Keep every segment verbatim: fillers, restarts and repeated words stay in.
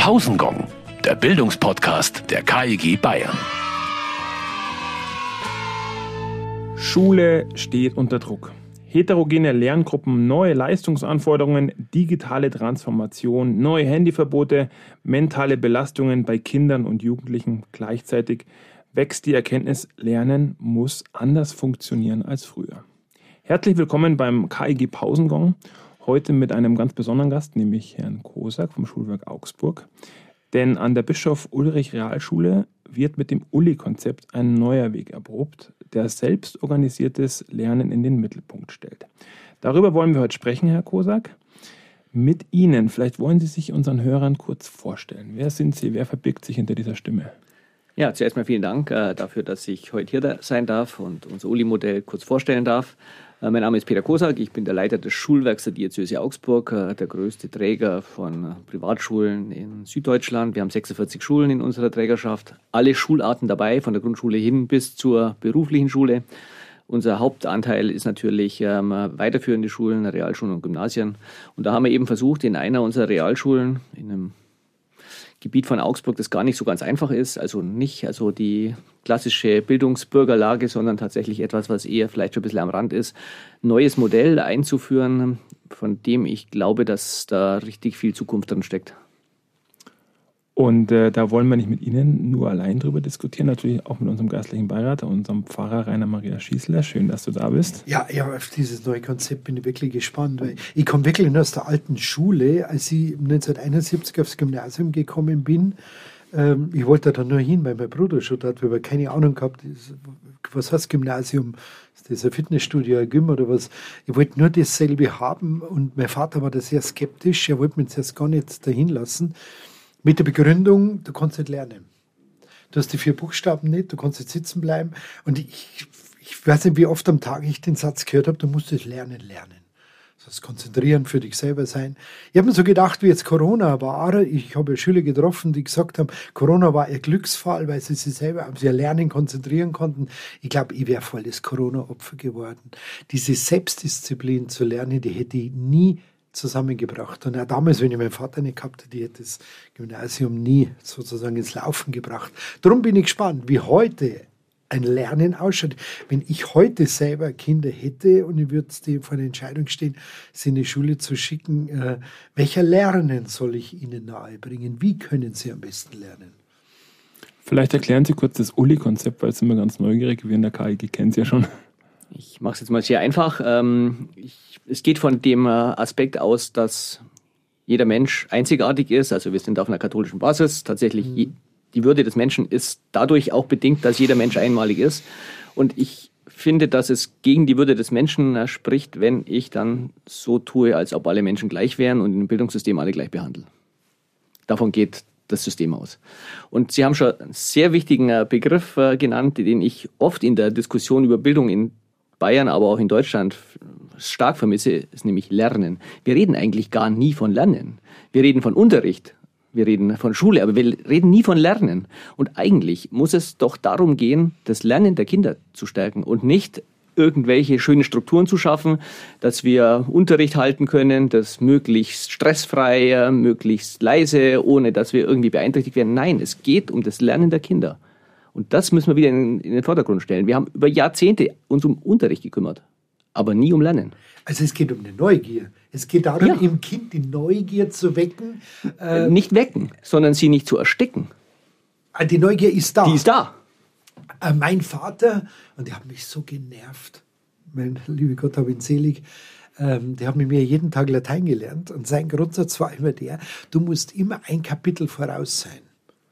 Pausengong, der Bildungspodcast der K I G Bayern. Schule steht unter Druck. Heterogene Lerngruppen, neue Leistungsanforderungen, digitale Transformation, neue Handyverbote, mentale Belastungen bei Kindern und Jugendlichen. Gleichzeitig wächst die Erkenntnis, Lernen muss anders funktionieren als früher. Herzlich willkommen beim K I G Pausengong. Heute mit einem ganz besonderen Gast, nämlich Herrn Kosak vom Schulwerk Augsburg. Denn an der Bischof-Ulrich-Realschule wird mit dem Uli-Konzept ein neuer Weg erprobt, der selbstorganisiertes Lernen in den Mittelpunkt stellt. Darüber wollen wir heute sprechen, Herr Kosak. Mit Ihnen, vielleicht wollen Sie sich unseren Hörern kurz vorstellen. Wer sind Sie, wer verbirgt sich hinter dieser Stimme? Ja, zuerst mal vielen Dank äh, dafür, dass ich heute hier sein darf und unser Uli-Modell kurz vorstellen darf. Äh, mein Name ist Peter Kosak, ich bin der Leiter des Schulwerks der Diözese Augsburg, äh, der größte Träger von äh, Privatschulen in Süddeutschland. Wir haben sechsundvierzig Schulen in unserer Trägerschaft, alle Schularten dabei, von der Grundschule hin bis zur beruflichen Schule. Unser Hauptanteil ist natürlich ähm, weiterführende Schulen, Realschulen und Gymnasien. Und da haben wir eben versucht, in einer unserer Realschulen, in einem Gebiet von Augsburg, das gar nicht so ganz einfach ist, also nicht also die klassische Bildungsbürgerlage, sondern tatsächlich etwas, was eher vielleicht schon ein bisschen am Rand ist, neues Modell einzuführen, von dem ich glaube, dass da richtig viel Zukunft drin steckt. Und äh, da wollen wir nicht mit Ihnen nur allein drüber diskutieren, natürlich auch mit unserem geistlichen Beirat, unserem Pfarrer Rainer Maria Schießler. Schön, dass du da bist. Ja, ja, auf dieses neue Konzept bin ich wirklich gespannt, weil ich komme wirklich nur aus der alten Schule, als ich neunzehnhunderteinundsiebzig aufs Gymnasium gekommen bin. Ähm, ich wollte da nur hin, weil mein Bruder schon dort, weil wir keine Ahnung gehabt, was heißt Gymnasium? Ist das ein Fitnessstudio, ein Gym oder was? Ich wollte nur dasselbe haben und mein Vater war da sehr skeptisch, er wollte mich zuerst gar nicht dahin lassen. Mit der Begründung, du kannst nicht lernen. Du hast die vier Buchstaben nicht, du kannst nicht sitzen bleiben. Und ich, ich weiß nicht, wie oft am Tag ich den Satz gehört habe, du musst das Lernen lernen. Das konzentrieren, für dich selber sein. Ich habe mir so gedacht, wie jetzt Corona war. Ich habe Schüler getroffen, die gesagt haben, Corona war ihr Glücksfall, weil sie sich selber auf ihr Lernen konzentrieren konnten. Ich glaube, ich wäre voll das Corona-Opfer geworden. Diese Selbstdisziplin zu lernen, die hätte ich nie zusammengebracht. Und auch damals, wenn ich meinen Vater nicht gehabt hätte, hätte das Gymnasium nie sozusagen ins Laufen gebracht. Darum bin ich gespannt, wie heute ein Lernen ausschaut. Wenn ich heute selber Kinder hätte und ich würde vor einer Entscheidung stehen, sie in die Schule zu schicken, äh, welcher Lernen soll ich ihnen nahebringen? Wie können sie am besten lernen? Vielleicht erklären Sie kurz das Uli-Konzept, weil es immer ganz neugierig, wir in der K I G kennen es ja schon. Ich mache es jetzt mal sehr einfach. Ähm, ich, es geht von dem Aspekt aus, dass jeder Mensch einzigartig ist. Also wir sind auf einer katholischen Basis. Tatsächlich, mhm. je, die Würde des Menschen ist dadurch auch bedingt, dass jeder Mensch einmalig ist. Und ich finde, dass es gegen die Würde des Menschen äh, spricht, wenn ich dann so tue, als ob alle Menschen gleich wären und im Bildungssystem alle gleich behandle. Davon geht das System aus. Und Sie haben schon einen sehr wichtigen äh, Begriff äh, genannt, den ich oft in der Diskussion über Bildung in Bayern, aber auch in Deutschland stark vermisse, ist nämlich Lernen. Wir reden eigentlich gar nie von Lernen. Wir reden von Unterricht, wir reden von Schule, aber wir reden nie von Lernen. Und eigentlich muss es doch darum gehen, das Lernen der Kinder zu stärken und nicht irgendwelche schöne Strukturen zu schaffen, dass wir Unterricht halten können, das möglichst stressfrei, möglichst leise, ohne dass wir irgendwie beeinträchtigt werden. Nein, es geht um das Lernen der Kinder. Und das müssen wir wieder in, in den Vordergrund stellen. Wir haben über Jahrzehnte uns um Unterricht gekümmert, aber nie um Lernen. Also es geht um eine Neugier. Es geht darum, ja. im Kind die Neugier zu wecken. Äh, nicht wecken, sondern sie nicht zu ersticken. Die Neugier ist da. Die ist da. Äh, mein Vater, und der hat mich so genervt, mein lieber Gott, hab ihn selig, ähm, der hat mit mir jeden Tag Latein gelernt. Und sein Grundsatz war immer der, du musst immer ein Kapitel voraus sein.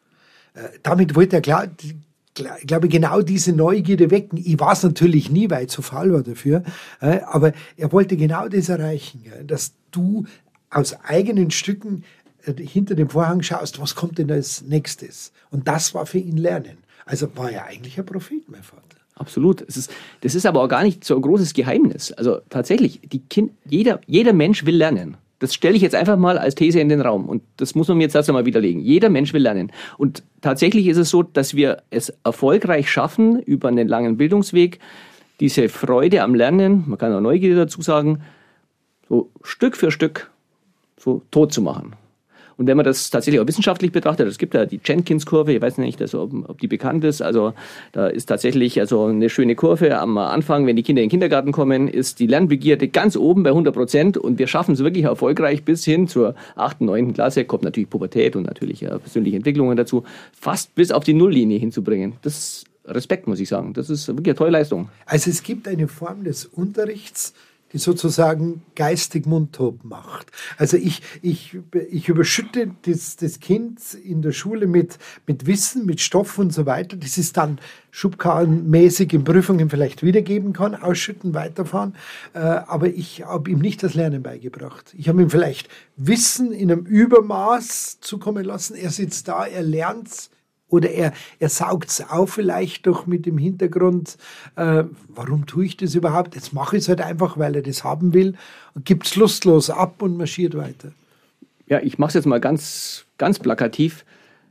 Äh, damit wollte er klar... Ich glaube, genau diese Neugierde wecken. Ich war es natürlich nie, weil ich zu faul war dafür. Aber er wollte genau das erreichen, dass du aus eigenen Stücken hinter dem Vorhang schaust, was kommt denn als nächstes. Und das war für ihn Lernen. Also war er eigentlich ein Prophet, mein Vater. Absolut. Es ist, das ist aber auch gar nicht so ein großes Geheimnis. Also tatsächlich, die kind, jeder, jeder Mensch will lernen. Das stelle ich jetzt einfach mal als These in den Raum. Und das muss man mir jetzt erst einmal widerlegen. Jeder Mensch will lernen. Und tatsächlich ist es so, dass wir es erfolgreich schaffen, über einen langen Bildungsweg diese Freude am Lernen, man kann auch Neugierde dazu sagen, so Stück für Stück so tot zu machen. Und wenn man das tatsächlich auch wissenschaftlich betrachtet, es gibt ja die Jenkins-Kurve, ich weiß nicht, also ob, ob die bekannt ist, also da ist tatsächlich also eine schöne Kurve. Am Anfang, wenn die Kinder in den Kindergarten kommen, ist die Lernbegierde ganz oben bei hundert Prozent und wir schaffen es wirklich erfolgreich bis hin zur achten, neunten Klasse, kommt natürlich Pubertät und natürlich ja, persönliche Entwicklungen dazu, fast bis auf die Nulllinie hinzubringen. Das ist Respekt, muss ich sagen. Das ist wirklich eine tolle Leistung. Also es gibt eine Form des Unterrichts, die sozusagen geistig mundtot macht. Also ich, ich, ich überschütte das, das Kind in der Schule mit, mit Wissen, mit Stoff und so weiter, das es dann schubkarrenmäßig in Prüfungen vielleicht wiedergeben kann, ausschütten, weiterfahren. Äh, aber ich habe ihm nicht das Lernen beigebracht. Ich habe ihm vielleicht Wissen in einem Übermaß zukommen lassen. Er sitzt da, er lernt's. Oder er, er saugt es auf vielleicht doch mit dem Hintergrund, äh, warum tue ich das überhaupt? Jetzt mache ich es halt einfach, weil er das haben will und gibt es lustlos ab und marschiert weiter. Ja, ich mache es jetzt mal ganz, ganz plakativ.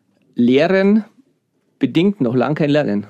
Lehren bedingt noch lang kein Lernen.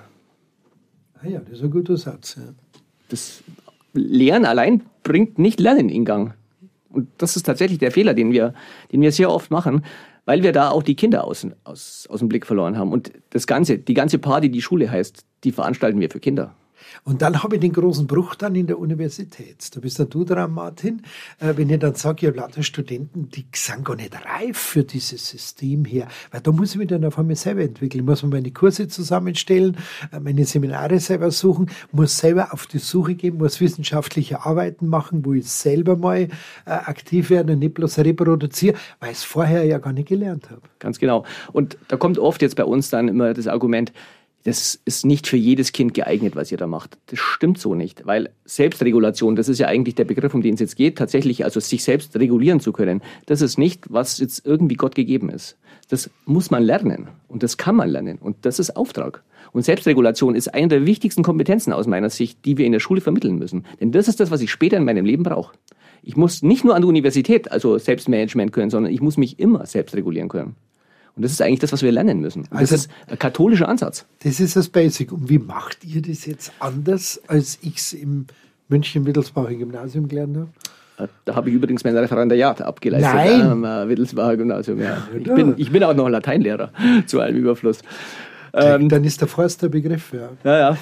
Ah ja, das ist ein guter Satz. Ja. Das Lehren allein bringt nicht Lernen in Gang. Und das ist tatsächlich der Fehler, den wir, den wir sehr oft machen, weil wir da auch die Kinder aus, aus, aus dem Blick verloren haben. Und das Ganze, die ganze Party, die Schule heißt, die veranstalten wir für Kinder. Und dann habe ich den großen Bruch dann in der Universität. Da bist dann du dran, Martin. Äh, wenn ich dann sage, ich habe lauter Studenten, die sind gar nicht reif für dieses System hier. Weil da muss ich mich dann auf einmal selber entwickeln. Ich muss mir meine Kurse zusammenstellen, äh, meine Seminare selber suchen, muss selber auf die Suche gehen, muss wissenschaftliche Arbeiten machen, wo ich selber mal äh, aktiv werde und nicht bloß reproduziere, weil ich es vorher ja gar nicht gelernt habe. Ganz genau. Und da kommt oft jetzt bei uns dann immer das Argument, das ist nicht für jedes Kind geeignet, was ihr da macht. Das stimmt so nicht, weil Selbstregulation, das ist ja eigentlich der Begriff, um den es jetzt geht, tatsächlich also sich selbst regulieren zu können, das ist nicht, was jetzt irgendwie Gott gegeben ist. Das muss man lernen und das kann man lernen und das ist Auftrag. Und Selbstregulation ist eine der wichtigsten Kompetenzen aus meiner Sicht, die wir in der Schule vermitteln müssen. Denn das ist das, was ich später in meinem Leben brauche. Ich muss nicht nur an der Universität also Selbstmanagement können, sondern ich muss mich immer selbst regulieren können. Und das ist eigentlich das, was wir lernen müssen. Und also, das ist ein katholischer Ansatz. Das ist das Basic. Und wie macht ihr das jetzt anders, als ich es im München-Wittelsbacher Gymnasium gelernt habe? Da habe ich übrigens mein Referendariat abgeleistet. Nein. Am Wittelsbacher Gymnasium, ja. Ich bin, ich bin auch noch Lateinlehrer, zu allem Überfluss. Ähm, Dann ist der Forst der Begriff, ja. Ja, ja.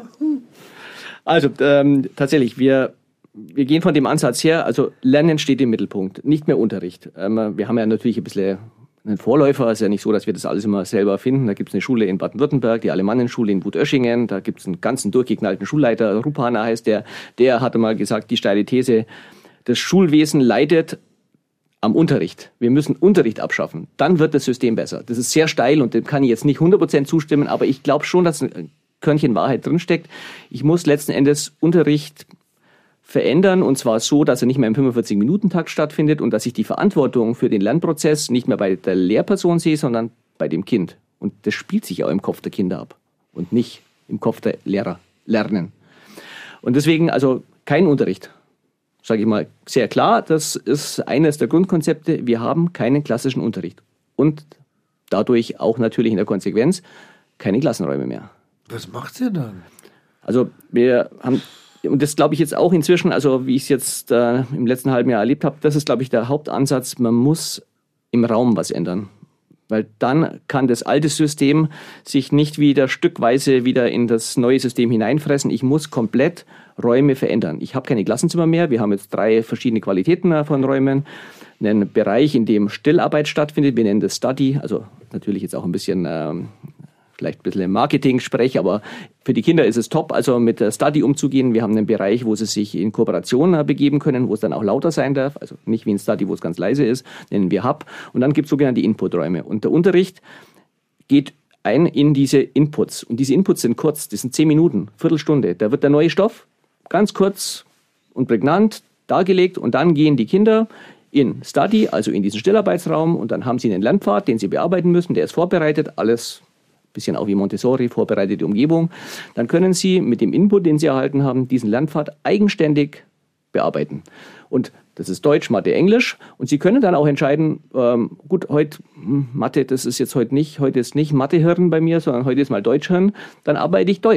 Also, ähm, tatsächlich, wir... Wir gehen von dem Ansatz her, also Lernen steht im Mittelpunkt, nicht mehr Unterricht. Ähm, wir haben ja natürlich ein bisschen einen Vorläufer, es ist ja nicht so, dass wir das alles immer selber finden. Da gibt es eine Schule in Baden-Württemberg, die Alemannenschule in Wutöschingen, da gibt es einen ganzen durchgeknallten Schulleiter, Rupana heißt der, der hatte mal gesagt, die steile These, das Schulwesen leidet am Unterricht. Wir müssen Unterricht abschaffen, dann wird das System besser. Das ist sehr steil und dem kann ich jetzt nicht hundert Prozent zustimmen, aber ich glaube schon, dass ein Körnchen Wahrheit drinsteckt. Ich muss letzten Endes Unterricht verändern und zwar so, dass er nicht mehr im fünfundvierzig-Minuten-Takt stattfindet und dass ich die Verantwortung für den Lernprozess nicht mehr bei der Lehrperson sehe, sondern bei dem Kind. Und das spielt sich auch im Kopf der Kinder ab und nicht im Kopf der Lehrer. Lernen. Und deswegen also kein Unterricht, sage ich mal sehr klar, das ist eines der Grundkonzepte, wir haben keinen klassischen Unterricht und dadurch auch natürlich in der Konsequenz keine Klassenräume mehr. Was macht ihr dann? Also wir haben... Und das glaube ich jetzt auch inzwischen, also wie ich es jetzt äh, im letzten halben Jahr erlebt habe, das ist, glaube ich, der Hauptansatz. Man muss im Raum was ändern. Weil dann kann das alte System sich nicht wieder stückweise wieder in das neue System hineinfressen. Ich muss komplett Räume verändern. Ich habe keine Klassenzimmer mehr. Wir haben jetzt drei verschiedene Qualitäten von Räumen. Einen Bereich, in dem Stillarbeit stattfindet. Wir nennen das Study. Also natürlich jetzt auch ein bisschen... Ähm, vielleicht ein bisschen Marketing-Sprech, aber für die Kinder ist es top, also mit der Study umzugehen. Wir haben einen Bereich, wo sie sich in Kooperation begeben können, wo es dann auch lauter sein darf, also nicht wie ein Study, wo es ganz leise ist, nennen wir Hub. Und dann gibt es sogenannte Inputräume. Und der Unterricht geht ein in diese Inputs. Und diese Inputs sind kurz, das sind zehn Minuten, Viertelstunde. Da wird der neue Stoff ganz kurz und prägnant dargelegt und dann gehen die Kinder in Study, also in diesen Stillarbeitsraum und dann haben sie einen Lernpfad, den sie bearbeiten müssen, der ist vorbereitet, alles bisschen auch wie Montessori, vorbereitete Umgebung, dann können Sie mit dem Input, den Sie erhalten haben, diesen Lernpfad eigenständig bearbeiten. Und das ist Deutsch, Mathe, Englisch. Und Sie können dann auch entscheiden, ähm, gut, heute hm, Mathe, das ist jetzt heute nicht, heute ist nicht Mathehirn bei mir, sondern heute ist mal Deutschhirn. Dann arbeite ich Deutsch.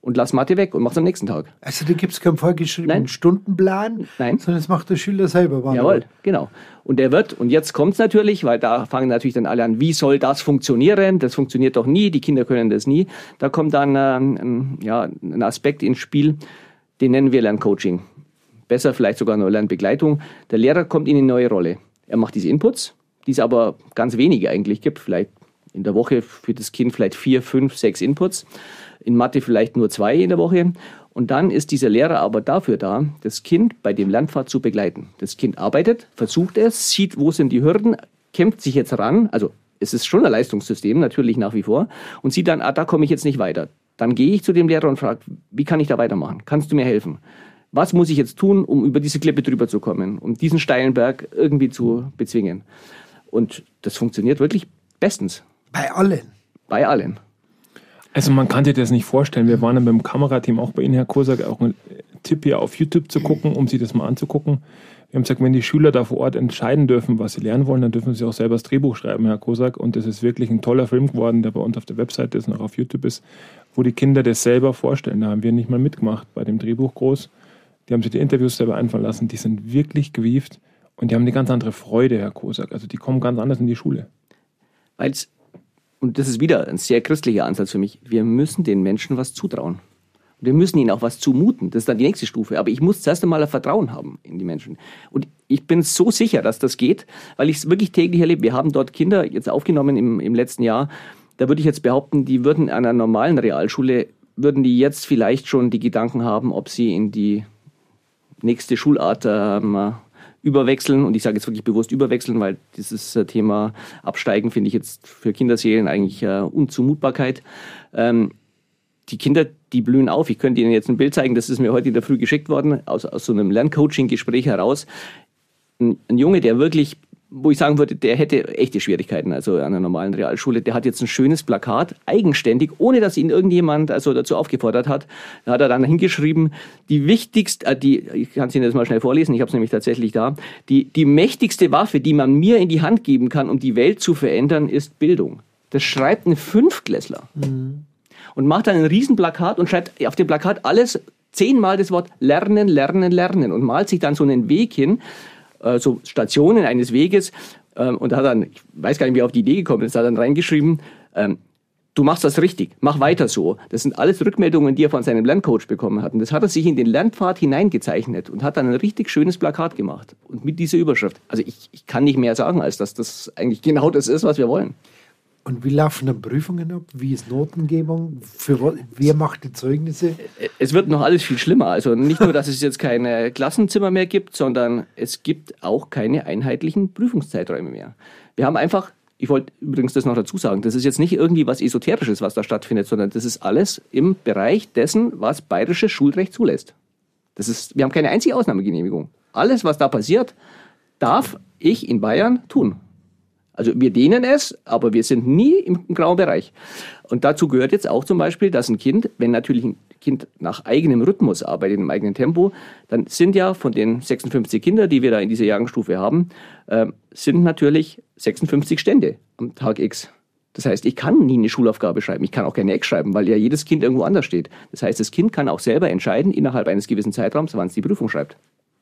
und lass Mathe weg und mach's am nächsten Tag. Also da gibt es keinen vorgeschriebenen Nein. Stundenplan, Nein. sondern das macht der Schüler selber. Jawohl, genau. Und der wird, und jetzt kommt's natürlich, weil da fangen natürlich dann alle an, wie soll das funktionieren? Das funktioniert doch nie, die Kinder können das nie. Da kommt dann ähm, ein, ja, ein Aspekt ins Spiel, den nennen wir Lerncoaching. Besser vielleicht sogar noch Lernbegleitung. Der Lehrer kommt in eine neue Rolle. Er macht diese Inputs, die es aber ganz wenige eigentlich gibt. Vielleicht in der Woche für das Kind vielleicht vier, fünf, sechs Inputs. In Mathe vielleicht nur zwei in der Woche. Und dann ist dieser Lehrer aber dafür da, das Kind bei dem Lernpfad zu begleiten. Das Kind arbeitet, versucht es, sieht, wo sind die Hürden, kämpft sich jetzt ran. Also es ist schon ein Leistungssystem, natürlich nach wie vor. Und sieht dann, ah, da komme ich jetzt nicht weiter. Dann gehe ich zu dem Lehrer und frage, wie kann ich da weitermachen? Kannst du mir helfen? Was muss ich jetzt tun, um über diese Klippe drüber zu kommen? Um diesen steilen Berg irgendwie zu bezwingen? Und das funktioniert wirklich bestens. Bei allen? Bei allen. Also man kann sich das nicht vorstellen. Wir waren ja beim Kamerateam auch bei Ihnen, Herr Kosak, auch ein Tipp hier auf YouTube zu gucken, um sich das mal anzugucken. Wir haben gesagt, wenn die Schüler da vor Ort entscheiden dürfen, was sie lernen wollen, dann dürfen sie auch selber das Drehbuch schreiben, Herr Kosak. Und das ist wirklich ein toller Film geworden, der bei uns auf der Webseite ist und auch auf YouTube ist, wo die Kinder das selber vorstellen. Da haben wir nicht mal mitgemacht bei dem Drehbuch groß. Die haben sich die Interviews selber einfallen lassen. Die sind wirklich gewieft und die haben eine ganz andere Freude, Herr Kosak. Also die kommen ganz anders in die Schule. Weil's, und das ist wieder ein sehr christlicher Ansatz für mich, wir müssen den Menschen was zutrauen. Und wir müssen ihnen auch was zumuten. Das ist dann die nächste Stufe. Aber ich muss zuerst einmal ein Vertrauen haben in die Menschen. Und ich bin so sicher, dass das geht, weil ich es wirklich täglich erlebe. Wir haben dort Kinder jetzt aufgenommen im, im letzten Jahr. Da würde ich jetzt behaupten, die würden an einer normalen Realschule, würden die jetzt vielleicht schon die Gedanken haben, ob sie in die nächste Schulart ähm, überwechseln. Und ich sage jetzt wirklich bewusst überwechseln, weil dieses äh, Thema Absteigen finde ich jetzt für Kinderserien eigentlich äh, Unzumutbarkeit. Ähm, die Kinder, die blühen auf. Ich könnte Ihnen jetzt ein Bild zeigen, das ist mir heute in der Früh geschickt worden, aus, aus so einem Lerncoaching-Gespräch heraus. Ein, ein Junge, der wirklich, wo ich sagen würde, der hätte echte Schwierigkeiten, also an einer normalen Realschule, der hat jetzt ein schönes Plakat, eigenständig, ohne dass ihn irgendjemand also dazu aufgefordert hat. Da hat er dann hingeschrieben, die wichtigste, äh, die, ich kann es Ihnen jetzt mal schnell vorlesen, ich habe es nämlich tatsächlich da, die, die mächtigste Waffe, die man mir in die Hand geben kann, um die Welt zu verändern, ist Bildung. Das schreibt ein Fünftklässler. Mhm. Und macht dann ein Riesenplakat und schreibt auf dem Plakat alles zehnmal das Wort Lernen, Lernen, Lernen und malt sich dann so einen Weg hin, äh, so Stationen eines Weges ähm, und hat dann, ich weiß gar nicht, wie er auf die Idee gekommen ist, hat dann reingeschrieben, ähm, du machst das richtig, mach weiter so. Das sind alles Rückmeldungen, die er von seinem Lerncoach bekommen hat. Und das hat er sich in den Lernpfad hineingezeichnet und hat dann ein richtig schönes Plakat gemacht. Und mit dieser Überschrift. Also ich, ich kann nicht mehr sagen, als dass das eigentlich genau das ist, was wir wollen. Und wie laufen dann Prüfungen ab? Wie ist Notengebung? Für wer macht die Zeugnisse? Es wird noch alles viel schlimmer. Also nicht nur, dass es jetzt keine Klassenzimmer mehr gibt, sondern es gibt auch keine einheitlichen Prüfungszeiträume mehr. Wir haben einfach, ich wollte übrigens das noch dazu sagen, das ist jetzt nicht irgendwie was Esoterisches, was da stattfindet, sondern das ist alles im Bereich dessen, was bayerisches Schulrecht zulässt. Das ist, wir haben keine einzige Ausnahmegenehmigung. Alles, was da passiert, darf ich in Bayern tun. Also wir dehnen es, aber wir sind nie im grauen Bereich. Und dazu gehört jetzt auch zum Beispiel, dass ein Kind, wenn natürlich ein Kind nach eigenem Rhythmus arbeitet, im eigenen Tempo, dann sind ja von den sechsundfünfzig Kindern, die wir da in dieser Jahrgangsstufe haben, äh, sind natürlich sechsundfünfzig Stände am Tag X. Das heißt, ich kann nie eine Schulaufgabe schreiben, ich kann auch keine Ex schreiben, weil ja jedes Kind irgendwo anders steht. Das heißt, das Kind kann auch selber entscheiden, innerhalb eines gewissen Zeitraums, wann es die Prüfung schreibt.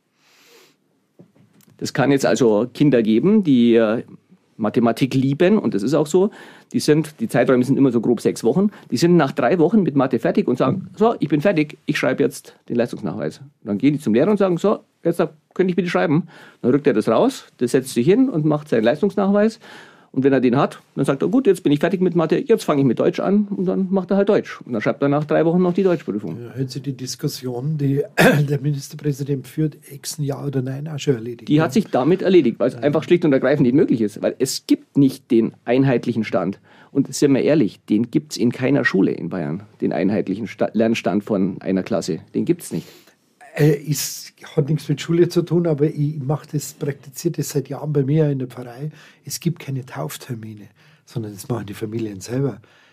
Das kann jetzt also Kinder geben, die äh, Mathematik lieben, und das ist auch so, die sind, die Zeiträume sind immer so grob sechs Wochen, die sind nach drei Wochen mit Mathe fertig und sagen, so, ich bin fertig, ich schreibe jetzt den Leistungsnachweis. Und dann gehen die zum Lehrer und sagen, so, jetzt könnte ich bitte schreiben. Dann rückt er das raus, das setzt sich hin und macht seinen Leistungsnachweis. Und wenn er den hat, dann sagt er, gut, jetzt bin ich fertig mit Mathe, jetzt fange ich mit Deutsch an, und dann macht er halt Deutsch. Und dann schreibt er nach drei Wochen noch die Deutschprüfung. Ja, hören Sie die Diskussion, die der Ministerpräsident führt, Exen ja oder nein, auch schon erledigt. Die hat sich damit erledigt, weil es einfach schlicht und ergreifend nicht möglich ist. Weil es gibt nicht den einheitlichen Stand. Und sind wir ehrlich, den gibt es in keiner Schule in Bayern, den einheitlichen Sta- Lernstand von einer Klasse. Den gibt es nicht. Äh, ist, hat nichts mit Schule zu tun, aber ich mache das, praktiziere das seit Jahren bei mir in der Pfarrei. Es gibt keine Tauftermine, sondern das machen die Familien selber.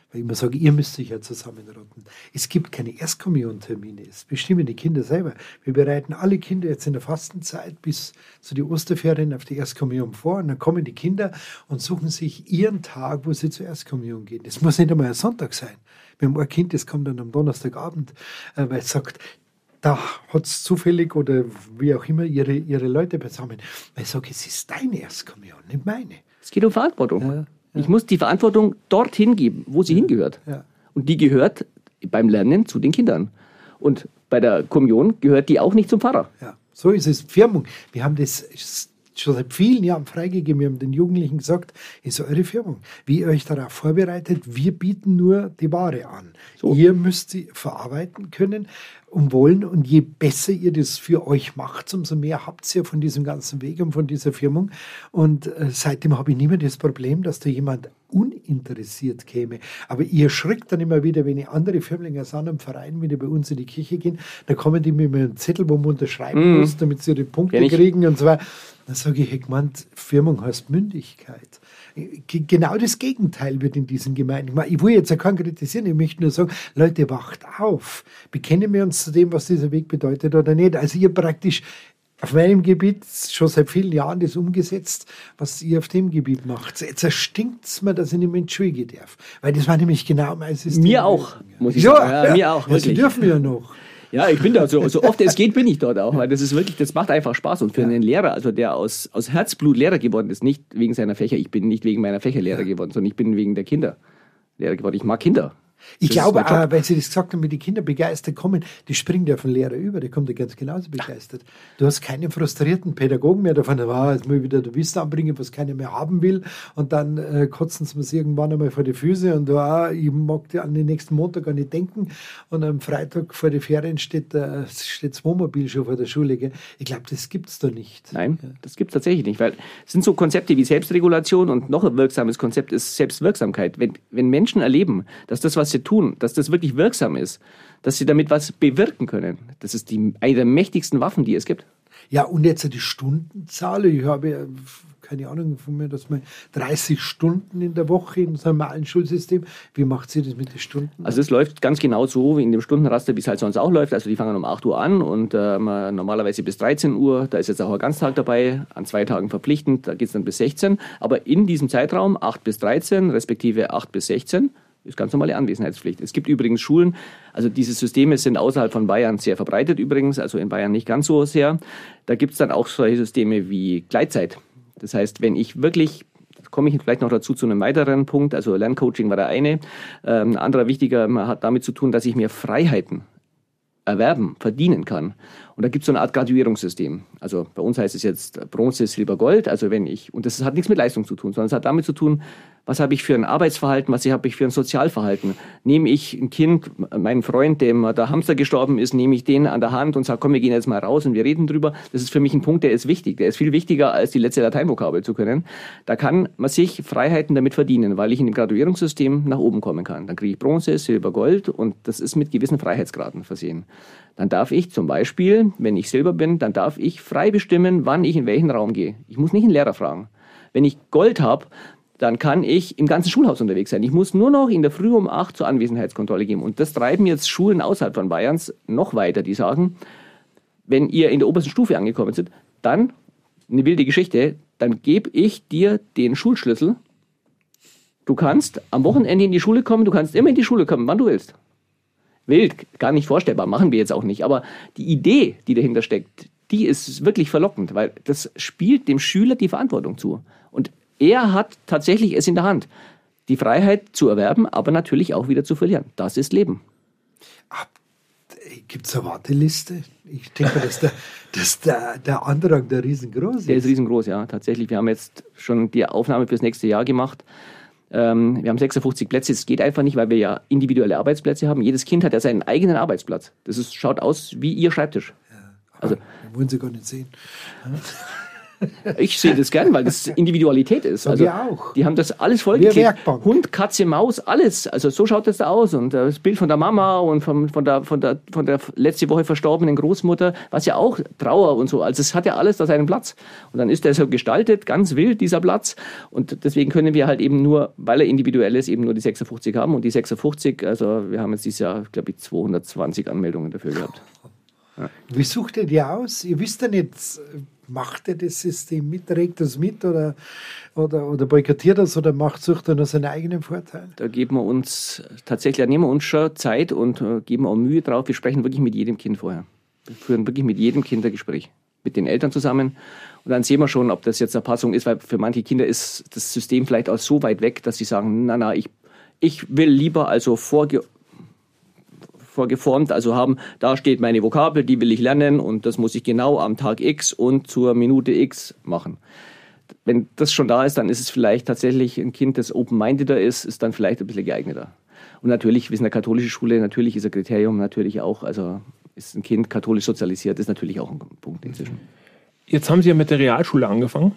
Weil ich immer sage, ihr müsst euch ja zusammenrotten. Es gibt keine Erstkommuniontermine, es bestimmen die Kinder selber. Wir bereiten alle Kinder jetzt in der Fastenzeit bis zu den Osterferien auf die Erstkommunion vor und dann kommen die Kinder und suchen sich ihren Tag, wo sie zur Erstkommunion gehen. Das muss nicht einmal ein Sonntag sein. Wir haben ein Kind, das kommt dann am Donnerstagabend, weil es sagt, da hat es zufällig oder wie auch immer ihre, ihre Leute beisammen. Weil ich sage, es ist deine Erstkommunion, nicht meine. Es geht um Verantwortung. Ja, ja. Ich muss die Verantwortung dorthin geben, wo sie ja, hingehört. Ja. Und die gehört beim Lernen zu den Kindern. Und bei der Kommunion gehört die auch nicht zum Pfarrer. Ja, so ist es. Firmung. Wir haben das schon seit vielen Jahren freigegeben. Wir haben den Jugendlichen gesagt, ist eure Firmung. Wie ihr euch darauf vorbereitet, wir bieten nur die Ware an. So. Ihr müsst sie verarbeiten können und wollen. Und je besser ihr das für euch macht, umso mehr habt ihr von diesem ganzen Weg und von dieser Firmung. Und äh, seitdem habe ich nicht mehr das Problem, dass da jemand uninteressiert käme. Aber ihr schreckt dann immer wieder, wenn ich andere Firmlinge aus anderen Vereinen wieder bei uns in die Kirche gehen, da kommen die mit einem Zettel, wo man unterschreiben mm. muss, damit sie ihre Punkte ja, kriegen und so weiter. Dann sage ich, hey, gemeint, Firmung heißt Mündigkeit. Genau das Gegenteil wird in diesen Gemeinden. Ich will jetzt ja keinen kritisieren, ich möchte nur sagen, Leute, wacht auf. Bekennen wir uns zu dem, was dieser Weg bedeutet oder nicht. Also ihr praktisch auf meinem Gebiet schon seit vielen Jahren das umgesetzt, was ihr auf dem Gebiet macht. Jetzt erstinkt es mir, dass ich nicht mehr entschuldigen darf. Weil das war nämlich genau mein System. Mir auch, muss ich ja, sagen. Ja, ja, mir auch, wirklich. Ja, sie dürfen ja noch. Ja, ich bin da so, so oft es geht, bin ich dort auch, weil das ist wirklich, das macht einfach Spaß. Und für ja. einen Lehrer, also der aus, aus Herzblut Lehrer geworden ist, nicht wegen seiner Fächer, ich bin nicht wegen meiner Fächer Lehrer ja. geworden, sondern ich bin wegen der Kinder Lehrer geworden. Ich mag Kinder. Ich das glaube auch, weil Sie das gesagt haben, wenn die Kinder begeistert kommen, die springen ja von Lehrer über, der kommt ja ganz genauso begeistert. Du hast keinen frustrierten Pädagogen mehr davon, wow, jetzt muss ich wieder der Wissen anbringen, was keiner mehr haben will und dann äh, kotzen sie mir irgendwann einmal vor die Füße und wow, ich mag an den nächsten Montag gar nicht denken und am Freitag vor den Ferien steht, äh, steht das Wohnmobil schon vor der Schule. Gell? Ich glaube, das gibt es da nicht. Nein, ja. das gibt es tatsächlich nicht, weil es sind so Konzepte wie Selbstregulation und noch ein wirksames Konzept ist Selbstwirksamkeit. Wenn, wenn Menschen erleben, dass das, was sie tun, dass das wirklich wirksam ist, dass sie damit was bewirken können. Das ist die, eine der mächtigsten Waffen, die es gibt. Ja, und jetzt die Stundenzahl. Ich habe keine Ahnung von mir, dass man dreißig Stunden in der Woche in so einem normalen Schulsystem. Wie macht sie das mit den Stunden? Also es läuft ganz genau so wie in dem Stundenraster, wie es halt sonst auch läuft. Also die fangen um acht Uhr an und äh, normalerweise bis dreizehn Uhr. Da ist jetzt auch ein Ganztag dabei, an zwei Tagen verpflichtend. Da geht es dann bis sechzehn. Aber in diesem Zeitraum acht bis dreizehn, respektive acht bis sechzehn, ist ganz normale Anwesenheitspflicht. Es gibt übrigens Schulen, also diese Systeme sind außerhalb von Bayern sehr verbreitet übrigens, also in Bayern nicht ganz so sehr. Da gibt es dann auch solche Systeme wie Gleitzeit. Das heißt, wenn ich wirklich, da komme ich vielleicht noch dazu zu einem weiteren Punkt, also Lerncoaching war der eine. Ähm, ein anderer wichtiger hat damit zu tun, dass ich mir Freiheiten erwerben, verdienen kann. Und da gibt es so eine Art Graduierungssystem. Also bei uns heißt es jetzt Bronze, Silber, Gold. Also wenn ich, und das hat nichts mit Leistung zu tun, sondern es hat damit zu tun, was habe ich für ein Arbeitsverhalten, was habe ich für ein Sozialverhalten. Nehme ich ein Kind, meinen Freund, dem der Hamster gestorben ist, nehme ich den an der Hand und sage, komm, wir gehen jetzt mal raus und wir reden drüber. Das ist für mich ein Punkt, der ist wichtig. Der ist viel wichtiger, als die letzte Lateinvokabel zu können. Da kann man sich Freiheiten damit verdienen, weil ich in dem Graduierungssystem nach oben kommen kann. Dann kriege ich Bronze, Silber, Gold und das ist mit gewissen Freiheitsgraden versehen. Dann darf ich zum Beispiel, wenn ich Silber bin, dann darf ich frei bestimmen, wann ich in welchen Raum gehe. Ich muss nicht einen Lehrer fragen. Wenn ich Gold habe, dann kann ich im ganzen Schulhaus unterwegs sein. Ich muss nur noch in der Früh um acht zur Anwesenheitskontrolle gehen. Und das treiben jetzt Schulen außerhalb von Bayerns noch weiter. Die sagen, wenn ihr in der obersten Stufe angekommen seid, dann, eine wilde Geschichte, dann gebe ich dir den Schulschlüssel. Du kannst am Wochenende in die Schule kommen, du kannst immer in die Schule kommen, wann du willst. Wild, gar nicht vorstellbar, machen wir jetzt auch nicht. Aber die Idee, die dahinter steckt, die ist wirklich verlockend, weil das spielt dem Schüler die Verantwortung zu. Und er hat tatsächlich es in der Hand, die Freiheit zu erwerben, aber natürlich auch wieder zu verlieren. Das ist Leben. Gibt es eine Warteliste? Ich denke, dass der, dass der, der Andrang da riesengroß ist. Der ist riesengroß, ja, tatsächlich. Wir haben jetzt schon die Aufnahme fürs nächste Jahr gemacht. Ähm, wir haben sechsundfünfzig Plätze. Das geht einfach nicht, weil wir ja individuelle Arbeitsplätze haben. Jedes Kind hat ja seinen eigenen Arbeitsplatz. Das ist, schaut aus wie Ihr Schreibtisch. Ja, also, den wollen Sie gar nicht sehen. Ich sehe das gern, weil das Individualität ist. Sag Also, ich auch. die haben das alles Wie vollgeklebt. eine Werkbank. Hund, Katze, Maus, alles. Also so schaut das da aus. Und das Bild von der Mama und von, von, der, von, der, von der letzte Woche verstorbenen Großmutter, was ja auch Trauer und so. Also es hat ja alles da seinen Platz. Und dann ist der so gestaltet, ganz wild, dieser Platz. Und deswegen können wir halt eben nur, weil er individuell ist, eben nur die sechsundfünfzig haben. Und die sechsundfünfzig, also wir haben jetzt dieses Jahr, glaube ich, zweihundertzwanzig Anmeldungen dafür gehabt. Wie sucht ihr die aus? Ihr wisst ja nicht, macht ihr das System mit, trägt das mit oder, oder, oder boykottiert das oder macht, sucht er nur seinen eigenen Vorteil? Da geben wir uns tatsächlich, da nehmen wir uns schon Zeit und äh, geben auch Mühe drauf. Wir sprechen wirklich mit jedem Kind vorher. Wir führen wirklich mit jedem Kind ein Gespräch. Mit den Eltern zusammen. Und dann sehen wir schon, ob das jetzt eine Passung ist, weil für manche Kinder ist das System vielleicht auch so weit weg, dass sie sagen, na, na, ich, ich will lieber also vorge vorgeformt, also haben, da steht meine Vokabel, die will ich lernen und das muss ich genau am Tag X und zur Minute X machen. Wenn das schon da ist, dann ist es vielleicht tatsächlich ein Kind, das open-mindeder ist, ist dann vielleicht ein bisschen geeigneter. Und natürlich, wir sind eine katholische Schule, natürlich ist ein Kriterium natürlich auch, also ist ein Kind katholisch sozialisiert, ist natürlich auch ein Punkt inzwischen. Jetzt haben Sie ja mit der Realschule angefangen.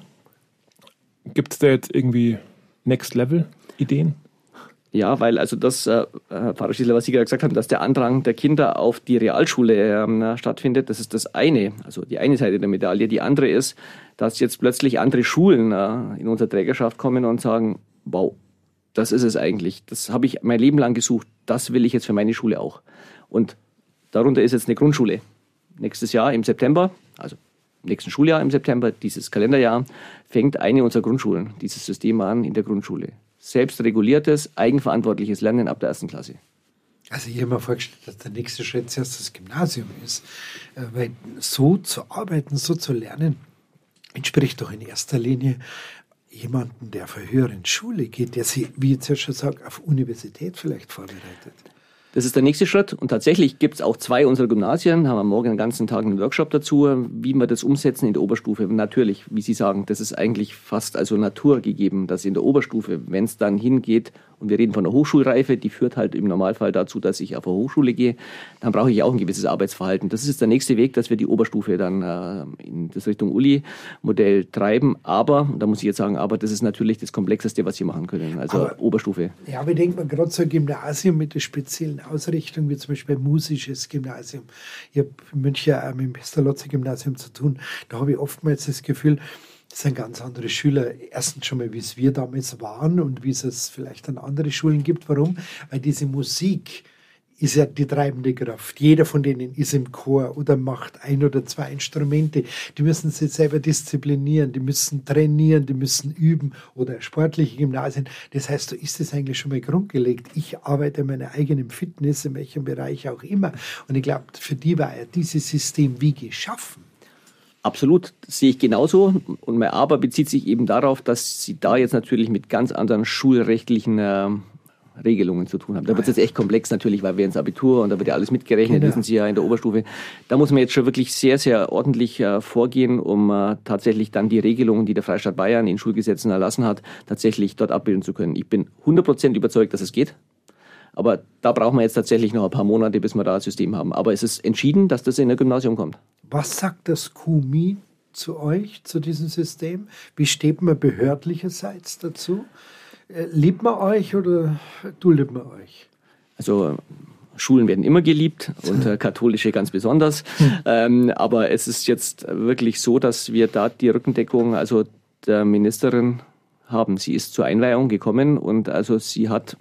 Gibt es da jetzt irgendwie Next-Level-Ideen? Ja, weil also das, äh, Herr Pfarrer Schießler, was Sie gerade gesagt haben, dass der Andrang der Kinder auf die Realschule äh, stattfindet, das ist das eine, also die eine Seite der Medaille. Die andere ist, dass jetzt plötzlich andere Schulen äh, in unsere Trägerschaft kommen und sagen, wow, das ist es eigentlich, das habe ich mein Leben lang gesucht, das will ich jetzt für meine Schule auch. Und darunter ist jetzt eine Grundschule. Nächstes Jahr im September, also im nächsten Schuljahr im September, dieses Kalenderjahr, fängt eine unserer Grundschulen dieses System an in der Grundschule. Selbstreguliertes, eigenverantwortliches Lernen ab der ersten Klasse. Also ich habe mir vorgestellt, dass der nächste Schritt zuerst das Gymnasium ist. Weil so zu arbeiten, so zu lernen, entspricht doch in erster Linie jemanden, der auf einer höheren Schule geht, der sich, wie ich jetzt ja schon sage, auf Universität vielleicht vorbereitet. Das ist der nächste Schritt und tatsächlich gibt es auch zwei unserer Gymnasien, haben wir morgen den ganzen Tag einen Workshop dazu, wie wir das umsetzen in der Oberstufe. Natürlich, wie Sie sagen, das ist eigentlich fast also naturgegeben, dass in der Oberstufe, wenn es dann hingeht, und wir reden von der Hochschulreife, die führt halt im Normalfall dazu, dass ich auf eine Hochschule gehe, dann brauche ich auch ein gewisses Arbeitsverhalten. Das ist jetzt der nächste Weg, dass wir die Oberstufe dann äh, in das Richtung Uli-Modell treiben. Aber, da muss ich jetzt sagen, aber das ist natürlich das Komplexeste, was wir machen können, also aber, Oberstufe. Ja, aber ich denke mal, gerade so ein Gymnasium mit der speziellen Ausrichtung, wie zum Beispiel ein musisches Gymnasium. Ich habe in München auch mit dem Pestalozzi-Gymnasium zu tun. Da habe ich oftmals das Gefühl, das sind ganz andere Schüler. Erstens schon mal, wie es wir damals waren und wie es es vielleicht an andere Schulen gibt. Warum? Weil diese Musik ist ja die treibende Kraft. Jeder von denen ist im Chor oder macht ein oder zwei Instrumente. Die müssen sich selber disziplinieren, die müssen trainieren, die müssen üben oder sportliche Gymnasien. Das heißt, da ist es eigentlich schon mal grundgelegt. Ich arbeite an meiner eigenen Fitness, in welchem Bereich auch immer. Und ich glaube, für die war ja dieses System wie geschaffen. Absolut, das sehe ich genauso. Und mein Aber bezieht sich eben darauf, dass Sie da jetzt natürlich mit ganz anderen schulrechtlichen äh, Regelungen zu tun haben. Da wird es jetzt echt komplex natürlich, weil wir ins Abitur und da wird ja alles mitgerechnet, genau. Wissen Sie ja in der Oberstufe. Da muss man jetzt schon wirklich sehr, sehr ordentlich äh, vorgehen, um äh, tatsächlich dann die Regelungen, die der Freistaat Bayern in Schulgesetzen erlassen hat, tatsächlich dort abbilden zu können. Ich bin hundert Prozent überzeugt, dass es geht. Aber da brauchen wir jetzt tatsächlich noch ein paar Monate, bis wir da ein System haben. Aber es ist entschieden, dass das in ein Gymnasium kommt. Was sagt das Q M I zu euch, zu diesem System? Wie steht man behördlicherseits dazu? Liebt man euch oder duldet man euch? Also Schulen werden immer geliebt und äh, katholische ganz besonders. ähm, aber es ist jetzt wirklich so, dass wir da die Rückendeckung also der Ministerin haben. Sie ist zur Einweihung gekommen und also sie hat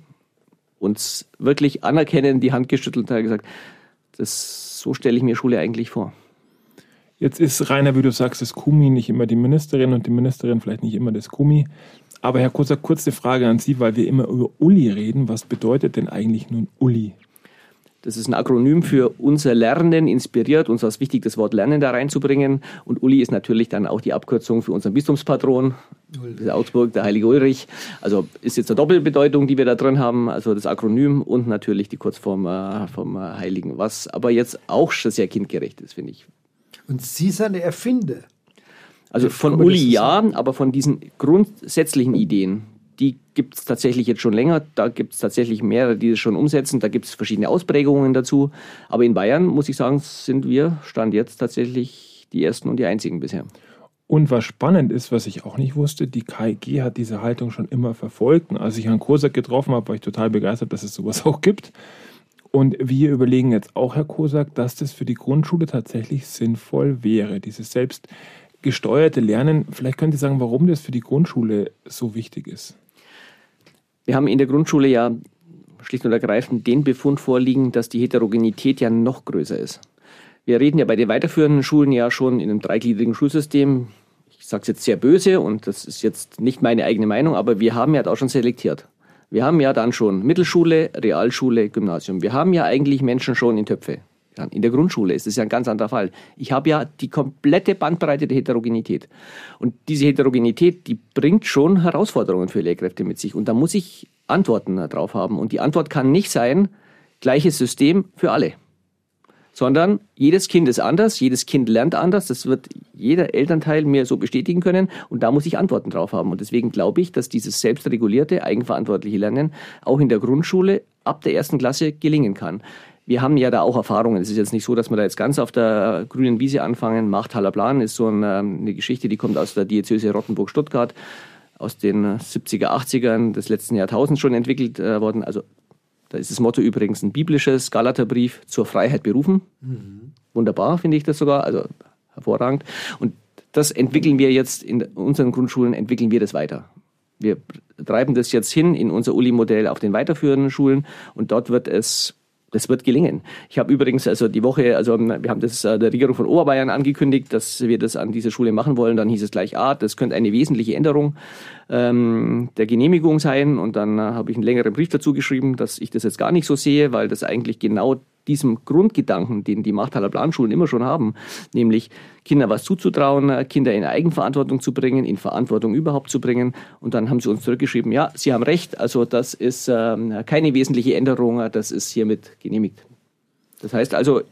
uns wirklich anerkennend die Hand geschüttelt und hat gesagt, das, so stelle ich mir Schule eigentlich vor. Jetzt ist Rainer, wie du sagst, das Q M I nicht immer die Ministerin und die Ministerin vielleicht nicht immer das Q M I. Aber Herr Koser, kurze Frage an Sie, weil wir immer über Uli reden. Was bedeutet denn eigentlich nun Uli? Das ist ein Akronym für unser Lernen, inspiriert. Uns war es wichtig, das Wort Lernen da reinzubringen. Und Uli ist natürlich dann auch die Abkürzung für unseren Bistumspatron, der Augsburg, der Heilige Ulrich. Also ist jetzt eine Doppelbedeutung, die wir da drin haben. Also das Akronym und natürlich die Kurzform äh, vom äh, Heiligen. Was aber jetzt auch schon sehr kindgerecht ist, finde ich. Und Sie sind der Erfinder. Also von Uli ja, aber von diesen grundsätzlichen Ideen, die gibt es tatsächlich jetzt schon länger. Da gibt es tatsächlich mehrere, die das schon umsetzen. Da gibt es verschiedene Ausprägungen dazu. Aber in Bayern, muss ich sagen, sind wir, Stand jetzt, tatsächlich die Ersten und die Einzigen bisher. Und was spannend ist, was ich auch nicht wusste, die K I G hat diese Haltung schon immer verfolgt. Und als ich Herrn Kosak getroffen habe, war ich total begeistert, dass es sowas auch gibt. Und wir überlegen jetzt auch, Herr Kosak, dass das für die Grundschule tatsächlich sinnvoll wäre, dieses selbstgesteuerte Lernen. Vielleicht könnt ihr sagen, warum das für die Grundschule so wichtig ist. Wir haben in der Grundschule ja schlicht und ergreifend den Befund vorliegen, dass die Heterogenität ja noch größer ist. Wir reden ja bei den weiterführenden Schulen ja schon in einem dreigliedrigen Schulsystem. Ich sage es jetzt sehr böse und das ist jetzt nicht meine eigene Meinung, aber wir haben ja da schon selektiert. Wir haben ja dann schon Mittelschule, Realschule, Gymnasium. Wir haben ja eigentlich Menschen schon in Töpfe. In der Grundschule ist es ja ein ganz anderer Fall. Ich habe ja die komplette Bandbreite der Heterogenität. Und diese Heterogenität, die bringt schon Herausforderungen für Lehrkräfte mit sich. Und da muss ich Antworten drauf haben. Und die Antwort kann nicht sein, gleiches System für alle. Sondern jedes Kind ist anders, jedes Kind lernt anders. Das wird jeder Elternteil mir so bestätigen können. Und da muss ich Antworten drauf haben. Und deswegen glaube ich, dass dieses selbstregulierte, eigenverantwortliche Lernen auch in der Grundschule ab der ersten Klasse gelingen kann. Wir haben ja da auch Erfahrungen. Es ist jetzt nicht so, dass wir da jetzt ganz auf der grünen Wiese anfangen. Machthaler Plan ist so eine, eine Geschichte, die kommt aus der Diözese Rottenburg-Stuttgart, aus den siebziger, achtzigern des letzten Jahrtausends schon entwickelt äh, worden. Also da ist das Motto übrigens ein biblisches, Galaterbrief, zur Freiheit berufen. Mhm. Wunderbar, finde ich das sogar, also hervorragend. Und das entwickeln wir jetzt in unseren Grundschulen, entwickeln wir das weiter. Wir treiben das jetzt hin in unser Uli-Modell auf den weiterführenden Schulen und dort wird es, das wird gelingen. Ich habe übrigens also die Woche, also wir haben das der Regierung von Oberbayern angekündigt, dass wir das an dieser Schule machen wollen. Dann hieß es gleich, ah, das könnte eine wesentliche Änderung ähm, der Genehmigung sein. Und dann äh, habe ich einen längeren Brief dazu geschrieben, dass ich das jetzt gar nicht so sehe, weil das eigentlich genau diesem Grundgedanken, den die Machthaler Planschulen immer schon haben, nämlich Kindern was zuzutrauen, Kinder in Eigenverantwortung zu bringen, in Verantwortung überhaupt zu bringen. Und dann haben sie uns zurückgeschrieben, ja, Sie haben recht, also das ist ähm, keine wesentliche Änderung, das ist hiermit genehmigt. Das heißt also,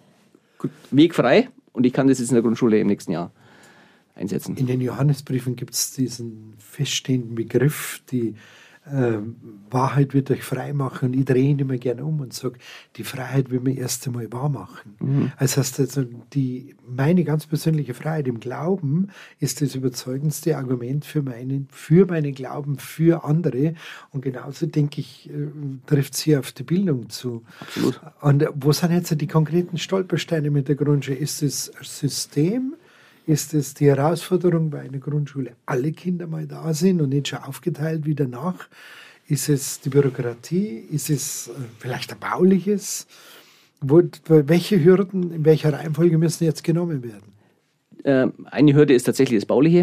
Weg frei und ich kann das jetzt in der Grundschule im nächsten Jahr einsetzen. In den Johannesbriefen gibt es diesen feststehenden Begriff, die äh, Wahrheit wird euch frei machen. Und ich drehe ihn immer gerne um und sage, die Freiheit will mir erst einmal wahr machen. Mhm. Das heißt, also die, meine ganz persönliche Freiheit im Glauben ist das überzeugendste Argument für meinen, für meinen Glauben, für andere. Und genauso, denke ich, äh, trifft sie auf die Bildung zu. Absolut. Und wo sind jetzt die konkreten Stolpersteine mit der Grundschule? Ist es ein System? Ist es die Herausforderung bei einer Grundschule, alle Kinder mal da sind und nicht schon aufgeteilt wie danach? Ist es die Bürokratie? Ist es vielleicht ein bauliches? Wo, welche Hürden, in welcher Reihenfolge müssen jetzt genommen werden? Eine Hürde ist tatsächlich das Bauliche,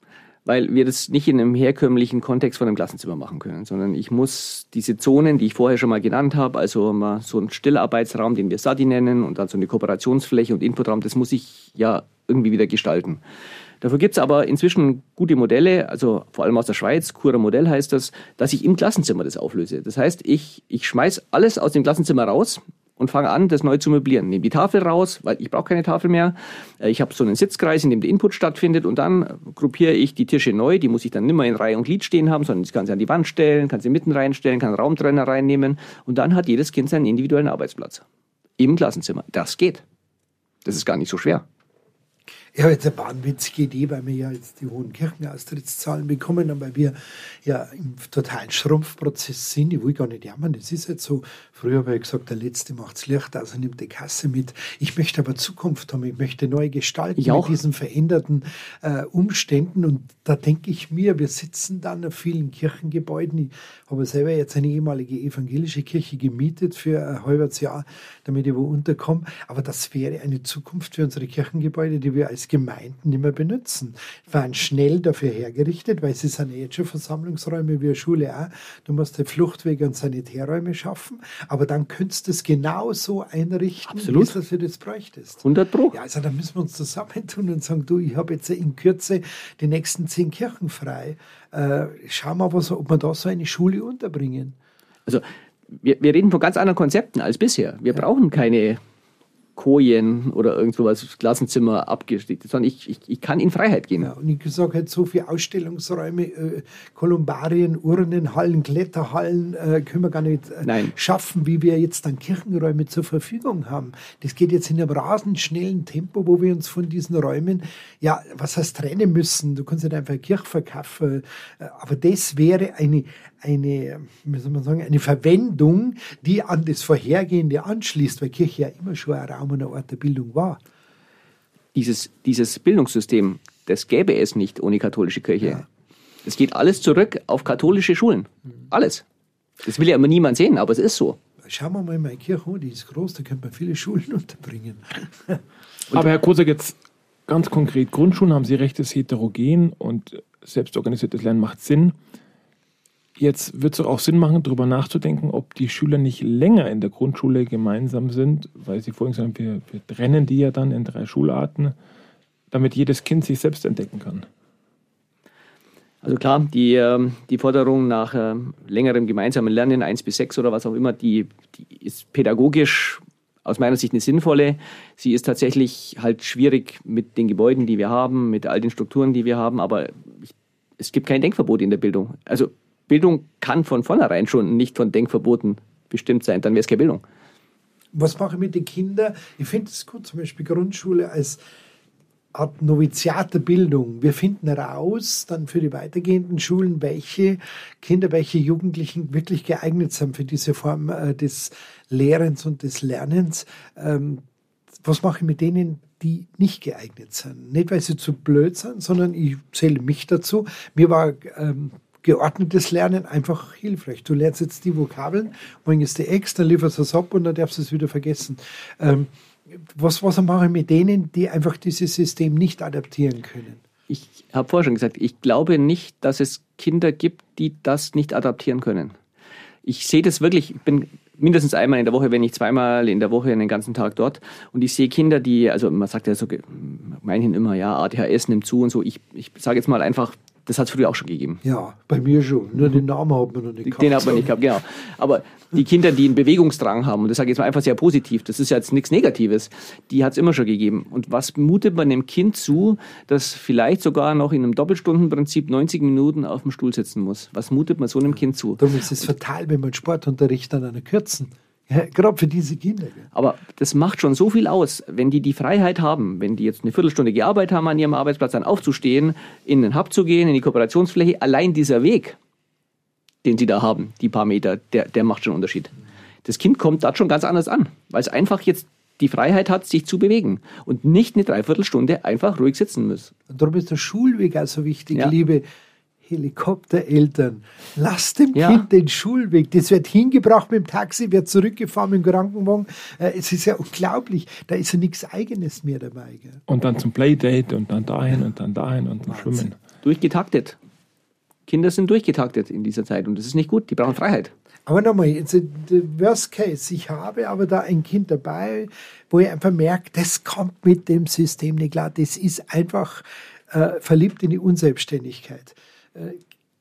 weil wir das nicht in einem herkömmlichen Kontext von einem Klassenzimmer machen können, sondern ich muss diese Zonen, die ich vorher schon mal genannt habe, also mal so einen Stillarbeitsraum, den wir Sadi nennen, und dann so eine Kooperationsfläche und Inputraum, das muss ich ja irgendwie wieder gestalten. Dafür gibt es aber inzwischen gute Modelle, also vor allem aus der Schweiz, Churer Modell heißt das, dass ich im Klassenzimmer das auflöse. Das heißt, ich, ich schmeiß alles aus dem Klassenzimmer raus und fange an, das neu zu möblieren. Nehme die Tafel raus, weil ich brauche keine Tafel mehr. Ich habe so einen Sitzkreis, in dem der Input stattfindet, und dann gruppiere ich die Tische neu. Die muss ich dann nicht mehr in Reihe und Glied stehen haben, sondern ich kann sie an die Wand stellen, kann sie mitten reinstellen, kann einen Raumtrenner reinnehmen, und dann hat jedes Kind seinen individuellen Arbeitsplatz im Klassenzimmer. Das geht. Das ist gar nicht so schwer. Ja, jetzt eine wahnwitzige Idee, weil wir ja jetzt die hohen Kirchenaustrittszahlen bekommen und weil wir ja im totalen Schrumpfprozess sind. Ich will gar nicht jammern, das ist jetzt so. Früher habe ich gesagt, der Letzte macht das Licht aus und nimmt die Kasse mit. Ich möchte aber Zukunft haben, ich möchte neu gestalten mit diesen veränderten äh, Umständen. Und da denke ich mir, wir sitzen dann in vielen Kirchengebäuden. Ich habe selber jetzt eine ehemalige evangelische Kirche gemietet für ein halbes Jahr, damit ich wo unterkomme. Aber das wäre eine Zukunft für unsere Kirchengebäude, die wir als Gemeinden nicht mehr benutzen. Die waren schnell dafür hergerichtet, weil sie sind ja jetzt schon Versammlungsräume wie eine Schule auch. Du musst die Fluchtwege und Sanitärräume schaffen, aber dann könntest du es genauso einrichten, Absolut. wie du das bräuchtest. hundert Pro. Ja, also da müssen wir uns zusammentun und sagen, du, ich habe jetzt in Kürze die nächsten zehn Kirchen frei. Äh, schau mal, was, ob wir da so eine Schule unterbringen. Also wir, wir reden von ganz anderen Konzepten als bisher. Wir ja. brauchen keine Kojen oder irgend sowas, Klassenzimmer abgestickt, sondern ich, ich, ich kann in Freiheit gehen. Ja, und ich sage halt, so viele Ausstellungsräume, äh, Kolumbarien, Urnenhallen, Kletterhallen äh, können wir gar nicht äh, schaffen, wie wir jetzt dann Kirchenräume zur Verfügung haben. Das geht jetzt in einem rasend schnellen Tempo, wo wir uns von diesen Räumen, ja, was heißt trennen müssen. Du kannst nicht einfach eine Kirche verkaufen, äh, aber das wäre eine, eine, wie soll man sagen, eine Verwendung, die an das Vorhergehende anschließt, weil Kirche ja immer schon ein Raum und eine Art der Bildung war. Dieses, dieses Bildungssystem, das gäbe es nicht ohne katholische Kirche. Ja. Es geht alles zurück auf katholische Schulen. Alles. Das will ja immer niemand sehen, aber es ist so. Schauen wir mal in meine Kirche an, die ist groß, da könnte man viele Schulen unterbringen. Aber Herr Kosak, jetzt ganz konkret, Grundschulen haben Sie recht, ist heterogen und selbstorganisiertes Lernen macht Sinn. Jetzt wird es auch Sinn machen, darüber nachzudenken, ob die Schüler nicht länger in der Grundschule gemeinsam sind, weil Sie vorhin gesagt haben, wir, wir trennen die ja dann in drei Schularten, damit jedes Kind sich selbst entdecken kann. Also klar, die, die Forderung nach äh, längerem gemeinsamen Lernen, eins bis sechs oder was auch immer, die, die ist pädagogisch aus meiner Sicht eine sinnvolle. Sie ist tatsächlich halt schwierig mit den Gebäuden, die wir haben, mit all den Strukturen, die wir haben, aber ich, es gibt kein Denkverbot in der Bildung. Also Bildung kann von vornherein schon nicht von Denkverboten bestimmt sein, dann wäre es keine Bildung. Was mache ich mit den Kindern? Ich finde es gut, zum Beispiel Grundschule als Art Noviziat der Bildung. Wir finden heraus, dann für die weitergehenden Schulen, welche Kinder, welche Jugendlichen wirklich geeignet sind für diese Form äh, des Lehrens und des Lernens. Ähm, was mache ich mit denen, die nicht geeignet sind? Nicht, weil sie zu blöd sind, sondern ich zähle mich dazu. Mir war ähm, geordnetes Lernen einfach hilfreich. Du lernst jetzt die Vokabeln, bringst die Ex, dann lieferst du es ab und dann darfst du es wieder vergessen. Ähm, was, was mache ich mit denen, die einfach dieses System nicht adaptieren können? Ich habe vorher schon gesagt, ich glaube nicht, dass es Kinder gibt, die das nicht adaptieren können. Ich sehe das wirklich, ich bin mindestens einmal in der Woche, wenn nicht zweimal in der Woche den ganzen Tag dort. Und ich sehe Kinder, die, also man sagt ja so, meinen immer, ja, A D H S nimmt zu und so. Ich, ich sage jetzt mal einfach, das hat es früher auch schon gegeben. Ja, bei mir schon. Nur den Namen hat man noch nicht gehabt. Den hat man nicht gehabt, genau. Aber die Kinder, die einen Bewegungsdrang haben, und das sage ich jetzt mal einfach sehr positiv, das ist ja jetzt nichts Negatives, die hat es immer schon gegeben. Und was mutet man dem Kind zu, das vielleicht sogar noch in einem Doppelstundenprinzip neunzig Minuten auf dem Stuhl sitzen muss? Was mutet man so einem Kind zu? Darum ist es fatal, wenn man Sportunterricht an einer kürzen. Ja, gerade für diese Kinder. Gell? Aber das macht schon so viel aus, wenn die die Freiheit haben, wenn die jetzt eine Viertelstunde gearbeitet haben an ihrem Arbeitsplatz, dann aufzustehen, in den Hub zu gehen, in die Kooperationsfläche. Allein dieser Weg, den sie da haben, die paar Meter, der, der macht schon einen Unterschied. Das Kind kommt da schon ganz anders an, weil es einfach jetzt die Freiheit hat, sich zu bewegen und nicht eine Dreiviertelstunde einfach ruhig sitzen muss. Und darum ist der Schulweg auch so wichtig, ja. liebe Helikoptereltern. Lasst dem Ja. Kind den Schulweg. Das wird hingebracht mit dem Taxi, wird zurückgefahren mit dem Krankenwagen. Äh, Es ist ja unglaublich. Da ist ja nichts Eigenes mehr dabei. Gell? Und dann zum Playdate und dann dahin und dann dahin und zum Wahnsinn. Schwimmen. Durchgetaktet. Kinder sind durchgetaktet in dieser Zeit und das ist nicht gut. Die brauchen Freiheit. Aber nochmal, jetzt, äh, der Worst Case, ich habe aber da ein Kind dabei, wo ich einfach merke, das kommt mit dem System nicht klar. Das ist einfach äh, verliebt in die Unselbstständigkeit. Äh,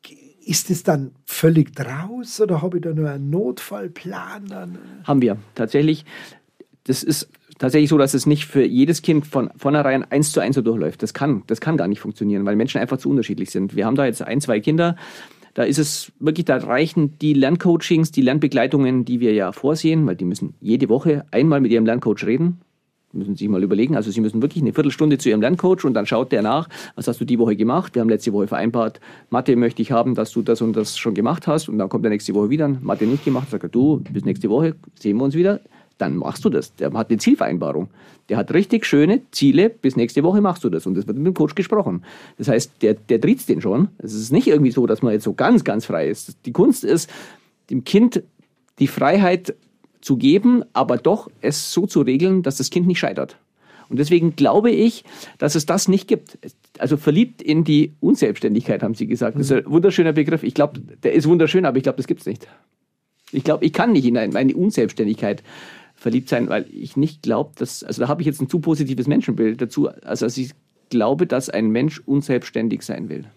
ist es dann völlig draus oder habe ich da nur einen Notfallplan? Dann? Haben wir tatsächlich. Das ist tatsächlich so, dass es nicht für jedes Kind von vornherein eins zu eins so durchläuft. Das kann, das kann gar nicht funktionieren, weil Menschen einfach zu unterschiedlich sind. Wir haben da jetzt ein, zwei Kinder. Da ist es wirklich, da reichen die Lerncoachings, die Lernbegleitungen, die wir ja vorsehen, weil die müssen jede Woche einmal mit ihrem Lerncoach reden. Müssen Sie sich mal überlegen. Also Sie müssen wirklich eine Viertelstunde zu Ihrem Lerncoach und dann schaut der nach, was hast du die Woche gemacht. Wir haben letzte Woche vereinbart, Mathe möchte ich haben, dass du das und das schon gemacht hast. Und dann kommt der nächste Woche wieder, Mathe nicht gemacht, sagt er, du, bis nächste Woche sehen wir uns wieder. Dann machst du das. Der hat eine Zielvereinbarung. Der hat richtig schöne Ziele, bis nächste Woche machst du das. Und das wird mit dem Coach gesprochen. Das heißt, der, der triezt den schon. Es ist nicht irgendwie so, dass man jetzt so ganz, ganz frei ist. Die Kunst ist, dem Kind die Freiheit zu geben, aber doch es so zu regeln, dass das Kind nicht scheitert. Und deswegen glaube ich, dass es das nicht gibt. Also verliebt in die Unselbstständigkeit, haben Sie gesagt. Das ist ein wunderschöner Begriff. Ich glaube, der ist wunderschön, aber ich glaube, das gibt es nicht. Ich glaube, ich kann nicht in eine Unselbstständigkeit verliebt sein, weil ich nicht glaube, dass, also da habe ich jetzt ein zu positives Menschenbild dazu, also, also ich glaube, dass ein Mensch unselbstständig sein will.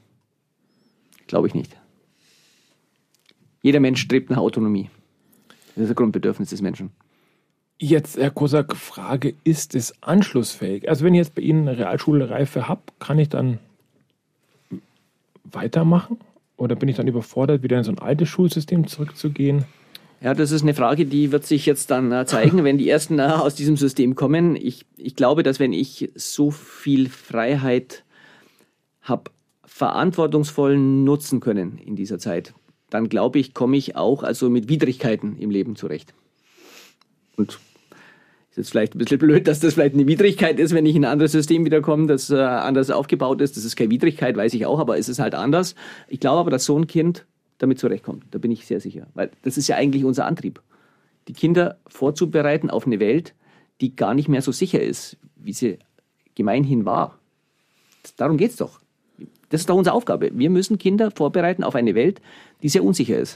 Glaube ich nicht. Jeder Mensch strebt nach Autonomie. Das ist ein Grundbedürfnis des Menschen. Jetzt, Herr Kosak, Frage, ist es anschlussfähig? Also wenn ich jetzt bei Ihnen eine Realschulreife habe, kann ich dann weitermachen? Oder bin ich dann überfordert, wieder in so ein altes Schulsystem zurückzugehen? Ja, das ist eine Frage, die wird sich jetzt dann äh, zeigen, wenn die Ersten äh, aus diesem System kommen. Ich, ich glaube, dass wenn ich so viel Freiheit habe, verantwortungsvoll nutzen können in dieser Zeit, dann glaube ich, komme ich auch also mit Widrigkeiten im Leben zurecht. Und ist jetzt vielleicht ein bisschen blöd, dass das vielleicht eine Widrigkeit ist, wenn ich in ein anderes System wiederkomme, das äh, anders aufgebaut ist. Das ist keine Widrigkeit, weiß ich auch, aber es ist halt anders. Ich glaube aber, dass so ein Kind damit zurechtkommt. Da bin ich sehr sicher. Weil das ist ja eigentlich unser Antrieb. Die Kinder vorzubereiten auf eine Welt, die gar nicht mehr so sicher ist, wie sie gemeinhin war. Darum geht es doch. Das ist doch unsere Aufgabe. Wir müssen Kinder vorbereiten auf eine Welt, die sehr unsicher ist.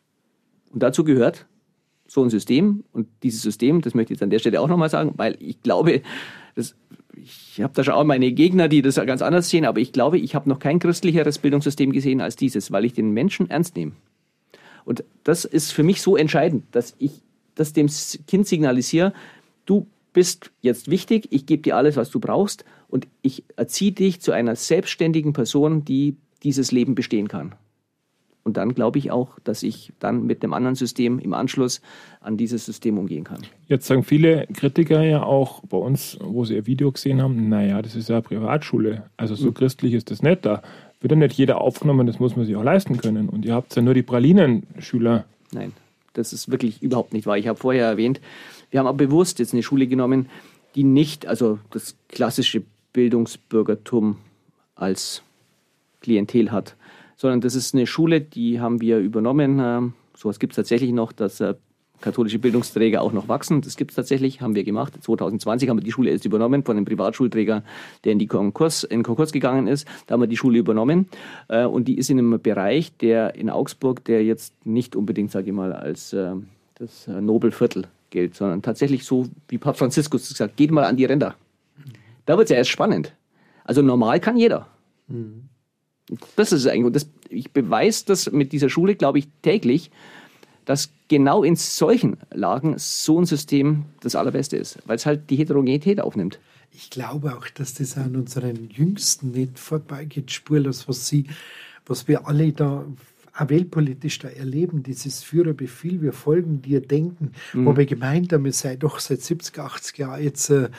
Und dazu gehört so ein System. Und dieses System, das möchte ich jetzt an der Stelle auch nochmal sagen, weil ich glaube, das, ich habe da schon auch meine Gegner, die das ganz anders sehen, aber ich glaube, ich habe noch kein christlicheres Bildungssystem gesehen als dieses, weil ich den Menschen ernst nehme. Und das ist für mich so entscheidend, dass ich das dem Kind signalisiere, du bist jetzt wichtig, ich gebe dir alles, was du brauchst und ich erziehe dich zu einer selbstständigen Person, die dieses Leben bestehen kann. Und dann glaube ich auch, dass ich dann mit einem anderen System im Anschluss an dieses System umgehen kann. Jetzt sagen viele Kritiker ja auch bei uns, wo sie ihr Video gesehen haben, naja, das ist ja eine Privatschule, also so mhm. christlich ist das nicht, da wird ja nicht jeder aufgenommen, das muss man sich auch leisten können. Und ihr habt ja nur die Pralinenschüler. Nein, das ist wirklich überhaupt nicht wahr. Ich habe vorher erwähnt, wir haben aber bewusst jetzt eine Schule genommen, die nicht, also das klassische Bildungsbürgertum als Klientel hat, sondern das ist eine Schule, die haben wir übernommen. So etwas gibt es tatsächlich noch, dass katholische Bildungsträger auch noch wachsen. Das gibt es tatsächlich, haben wir gemacht. zwanzig zwanzig haben wir die Schule erst übernommen von einem Privatschulträger, der in, die Konkurs, in Konkurs gegangen ist. Da haben wir die Schule übernommen und die ist in einem Bereich, der in Augsburg, der jetzt nicht unbedingt, sage ich mal, als das Nobelviertel gilt, sondern tatsächlich so, wie Papst Franziskus gesagt, geht mal an die Ränder. Da wird es ja erst spannend. Also normal kann jeder. Mhm. Das ist es eigentlich. Und das, ich beweise das mit dieser Schule, glaube ich, täglich, dass genau in solchen Lagen so ein System das Allerbeste ist, weil es halt die Heterogenität aufnimmt. Ich glaube auch, dass das an unseren Jüngsten nicht vorbeigeht, spurlos, was sie, was wir alle da auch weltpolitisch da erleben, dieses Führerbefehl, wir folgen dir, denken, mhm. wo wir gemeint haben, es sei doch seit siebzig, achtzig Jahren jetzt äh,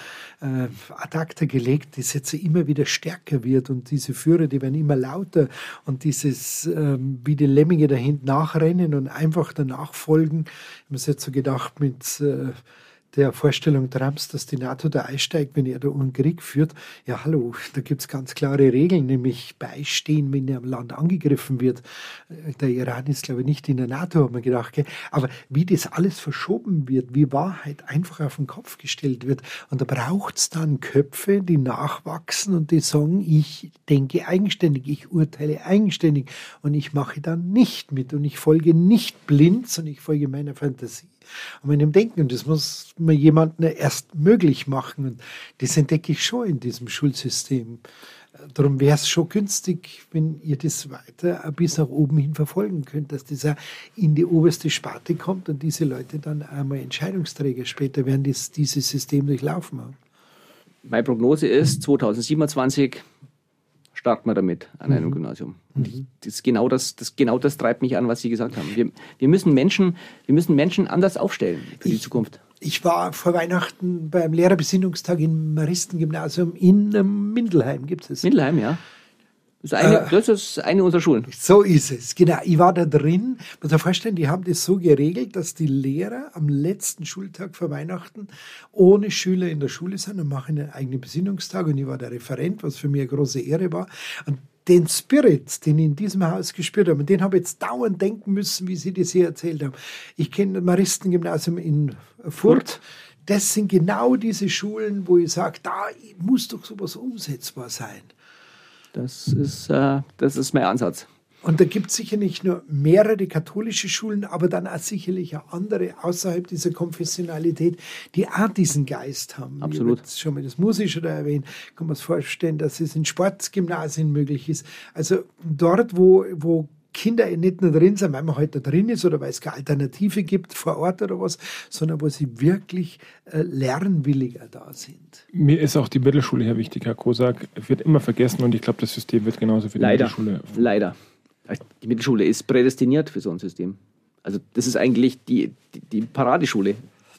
ad acta gelegt, das jetzt immer wieder stärker wird und diese Führer, die werden immer lauter und dieses, äh, wie die Lemminge da hinten nachrennen und einfach danach folgen. Ich habe mir jetzt so gedacht mit äh, der Vorstellung Trumps, dass die NATO da einsteigt, wenn er da einen Krieg führt. Ja, hallo, da gibt es ganz klare Regeln, nämlich beistehen, wenn ein Land angegriffen wird. Der Iran ist, glaube ich, nicht in der NATO, hat man gedacht. Gell? Aber wie das alles verschoben wird, wie Wahrheit einfach auf den Kopf gestellt wird. Und da braucht es dann Köpfe, die nachwachsen und die sagen, ich denke eigenständig, ich urteile eigenständig und ich mache dann nicht mit und ich folge nicht blind, sondern ich folge meiner Fantasie und meinem Denken. Und das muss man jemandem erst möglich machen. Und das entdecke ich schon in diesem Schulsystem. Darum wäre es schon günstig, wenn ihr das weiter bis nach oben hin verfolgen könnt, dass das auch in die oberste Sparte kommt und diese Leute dann einmal Entscheidungsträger später werden, die dieses System durchlaufen haben. Meine Prognose ist, zwanzig siebenundzwanzig starten wir damit an einem mhm. Gymnasium. Mhm. Das, ist genau das, das, genau das treibt mich an, was Sie gesagt haben. Wir, wir, müssen, Menschen, wir müssen Menschen anders aufstellen für ich, die Zukunft. Ich war vor Weihnachten beim Lehrerbesinnungstag im Maristengymnasium in ähm, Mindelheim. Gibt es? Mindelheim, ja. Das ist, eine, äh, das ist eine unserer Schulen. So ist es, genau. Ich war da drin. Man muss sich vorstellen, die haben das so geregelt, dass die Lehrer am letzten Schultag vor Weihnachten ohne Schüler in der Schule sind und machen einen eigenen Besinnungstag. Und ich war der Referent, was für mich eine große Ehre war. Und den Spirit, den ich in diesem Haus gespürt habe, und den habe ich jetzt dauernd denken müssen, wie Sie das hier erzählt haben. Ich kenne das Maristengymnasium in Furth. Furth. Das sind genau diese Schulen, wo ich sage, da muss doch sowas umsetzbar sein. Das ist, äh, das ist mein Ansatz. Und da gibt es sicher nicht nur mehrere katholische Schulen, aber dann auch sicherlich auch andere außerhalb dieser Konfessionalität, die auch diesen Geist haben. Absolut. Ich habe schon mal das Musische da erwähnt. Kann man sich vorstellen, dass es in Sportgymnasien möglich ist. Also dort, wo, wo Kinder nicht nur drin sind, weil man halt da drin ist oder weil es keine Alternative gibt vor Ort oder was, sondern wo sie wirklich äh, lernwilliger da sind. Mir ist auch die Mittelschule hier wichtig, Herr Kosak. Wird immer vergessen und ich glaube, das System wird genauso für die Leider. Mittelschule. Leider. Die Mittelschule ist prädestiniert für so ein System. Also das ist eigentlich die, die, die Paradeschule.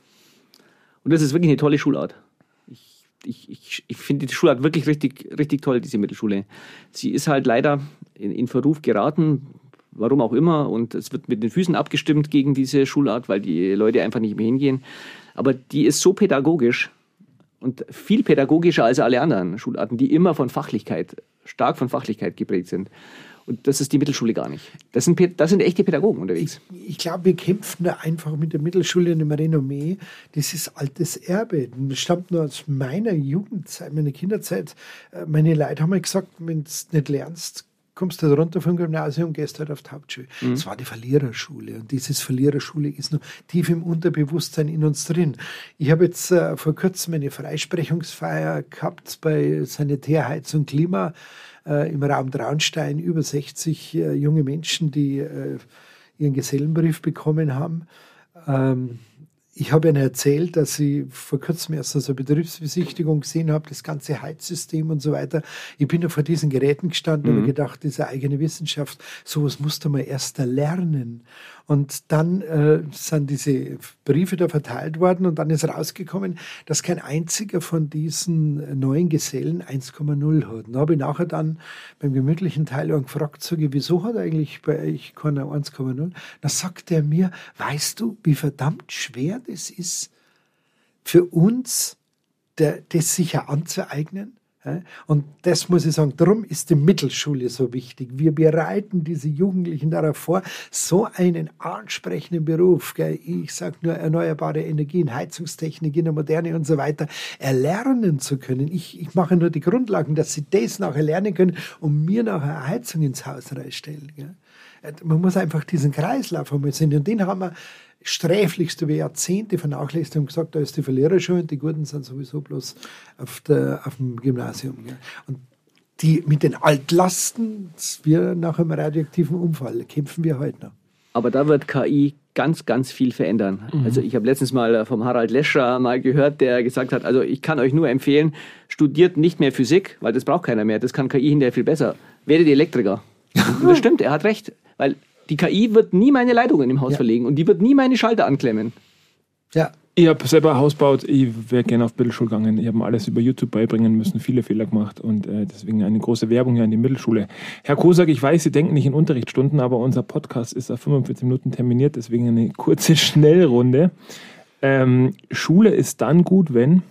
Und das ist wirklich eine tolle Schulart. Ich, ich, ich, ich finde die Schulart wirklich richtig, richtig toll, diese Mittelschule. Sie ist halt leider in, in Verruf geraten, warum auch immer. Und es wird mit den Füßen abgestimmt gegen diese Schulart, weil die Leute einfach nicht mehr hingehen. Aber die ist so pädagogisch und viel pädagogischer als alle anderen Schularten, die immer von Fachlichkeit, stark von Fachlichkeit geprägt sind. Und das ist die Mittelschule gar nicht. Das sind, das sind echte Pädagogen unterwegs. Ich, ich glaube, wir kämpfen da einfach mit der Mittelschule und dem Renommee. Das ist altes Erbe. Das stammt nur aus meiner Jugendzeit, meiner Kinderzeit. Meine Leute haben mir gesagt, wenn du nicht lernst, kommst du da runter vom Gymnasium und gehst halt auf die Hauptschule. Mhm. Das war die Verliererschule. Und dieses Verliererschule ist noch tief im Unterbewusstsein in uns drin. Ich habe jetzt äh, vor kurzem eine Freisprechungsfeier gehabt bei Sanitärheizung Klima äh, im Raum Traunstein. Über sechzig äh, junge Menschen, die äh, ihren Gesellenbrief bekommen haben. Ähm, Ich habe ihnen erzählt, dass ich vor kurzem erst so eine Betriebsbesichtigung gesehen habe, das ganze Heizsystem und so weiter. Ich bin ja vor diesen Geräten gestanden mhm. und gedacht, diese eigene Wissenschaft, sowas musst du mal erst lernen. Und dann äh, sind diese Briefe da verteilt worden und dann ist rausgekommen, dass kein einziger von diesen neuen Gesellen eins Komma null hat. Dann habe ich nachher dann beim gemütlichen Teil gefragt, sage ich, wieso hat eigentlich bei euch keiner eins Komma null? Dann sagt er mir, weißt du, wie verdammt schwer das ist für uns, der, das sicher anzueignen? Und das muss ich sagen, darum ist die Mittelschule so wichtig. Wir bereiten diese Jugendlichen darauf vor, so einen ansprechenden Beruf, gell, ich sage nur erneuerbare Energien, Heizungstechnik in der Moderne und so weiter, erlernen zu können. Ich, ich mache nur die Grundlagen, dass sie das nachher lernen können und mir nachher eine Heizung ins Haus reinstellen. Gell. Man muss einfach diesen Kreislauf einmal sehen. Und den haben wir sträflichst über Jahrzehnte vernachlässigt und gesagt, da ist die Verliererschule und die Guten sind sowieso bloß auf, der, auf dem Gymnasium. Ja. Und die mit den Altlasten, wir nach einem radioaktiven Unfall, kämpfen wir heute noch. Aber da wird K I ganz, ganz viel verändern. Mhm. Also ich habe letztens mal vom Harald Lescher mal gehört, der gesagt hat, also ich kann euch nur empfehlen, studiert nicht mehr Physik, weil das braucht keiner mehr, das kann K I hinterher viel besser. Werdet Elektriker. Und das stimmt, er hat recht, weil die K I wird nie meine Leitungen im Haus ja. verlegen und die wird nie meine Schalter anklemmen. Ja. Ich habe selber ein Haus gebaut, ich wäre gerne auf Mittelschule gegangen. Ich habe mir alles über YouTube beibringen müssen, viele Fehler gemacht und äh, deswegen eine große Werbung hier an die Mittelschule. Herr Kosak, ich weiß, Sie denken nicht in Unterrichtsstunden, aber unser Podcast ist auf fünfundvierzig Minuten terminiert, deswegen eine kurze Schnellrunde. Ähm, Schule ist dann gut, wenn?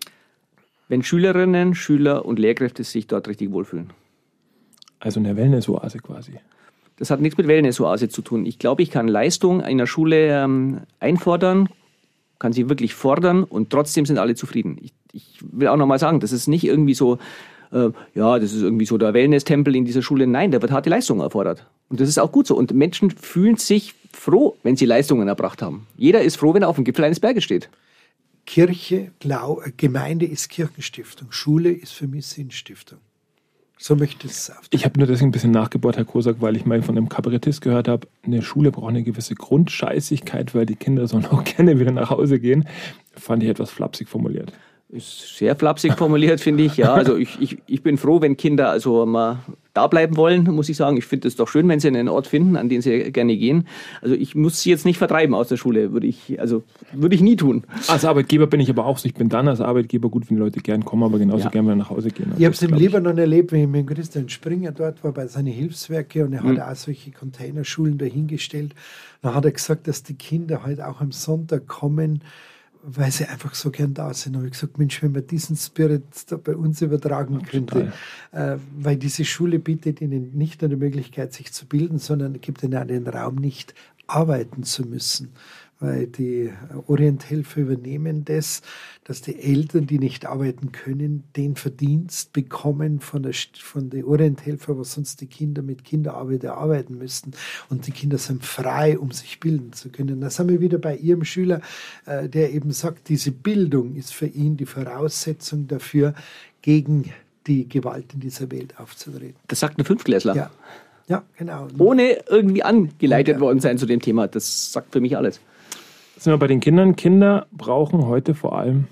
Wenn Schülerinnen, Schüler und Lehrkräfte sich dort richtig wohlfühlen. Also eine Wellness-Oase quasi. Das hat nichts mit Wellness-Oase zu tun. Ich glaube, ich kann Leistung in der Schule ähm, einfordern, kann sie wirklich fordern und trotzdem sind alle zufrieden. Ich, ich will auch nochmal sagen, das ist nicht irgendwie so, äh, ja, das ist irgendwie so der Wellness-Tempel in dieser Schule. Nein, da wird harte Leistung erfordert. Und das ist auch gut so. Und Menschen fühlen sich froh, wenn sie Leistungen erbracht haben. Jeder ist froh, wenn er auf dem Gipfel eines Berges steht. Kirche, Glau, Gemeinde ist Kirchenstiftung. Schule ist für mich Sinnstiftung. So möchte ich es. Ich habe nur deswegen ein bisschen nachgebohrt, Herr Kosak, weil ich mal von einem Kabarettist gehört habe, eine Schule braucht eine gewisse Grundscheißigkeit, weil die Kinder sollen auch gerne wieder nach Hause gehen. Fand ich etwas flapsig formuliert. Ist sehr flapsig formuliert, finde ich. Ja, also ich, ich, ich bin froh, wenn Kinder also mal da bleiben wollen, muss ich sagen. Ich finde es doch schön, wenn sie einen Ort finden, an den sie gerne gehen. Also ich muss sie jetzt nicht vertreiben aus der Schule, würde ich, also würde ich nie tun. Als Arbeitgeber bin ich aber auch so. Ich bin dann als Arbeitgeber gut, wenn die Leute gern kommen, aber genauso ja. gern wieder nach Hause gehen. Also ich habe es im Libanon erlebt, wenn ich mit Christian Springer dort war bei seinen Hilfswerken und er mhm. hat auch solche Containerschulen dahingestellt. Dann hat er gesagt, dass die Kinder halt auch am Sonntag kommen, weil sie einfach so gern da sind. Da habe ich gesagt, Mensch, wenn man diesen Spirit da bei uns übertragen ja, könnte, äh, weil diese Schule bietet ihnen nicht nur die Möglichkeit, sich zu bilden, sondern gibt ihnen auch den Raum, nicht arbeiten zu müssen. Weil die Orienthelfer übernehmen das, dass die Eltern, die nicht arbeiten können, den Verdienst bekommen von der, von den Orienthelfer, was sonst die Kinder mit Kinderarbeit erarbeiten müssten. Und die Kinder sind frei, um sich bilden zu können. Da sind wir wieder bei Ihrem Schüler, äh, der eben sagt, diese Bildung ist für ihn die Voraussetzung dafür, gegen die Gewalt in dieser Welt aufzutreten. Das sagt ein Fünftklässler. Ja. Ja, genau. Ohne irgendwie angeleitet ja. worden sein zu dem Thema. Das sagt für mich alles. Sind wir bei den Kindern. Kinder brauchen heute vor allem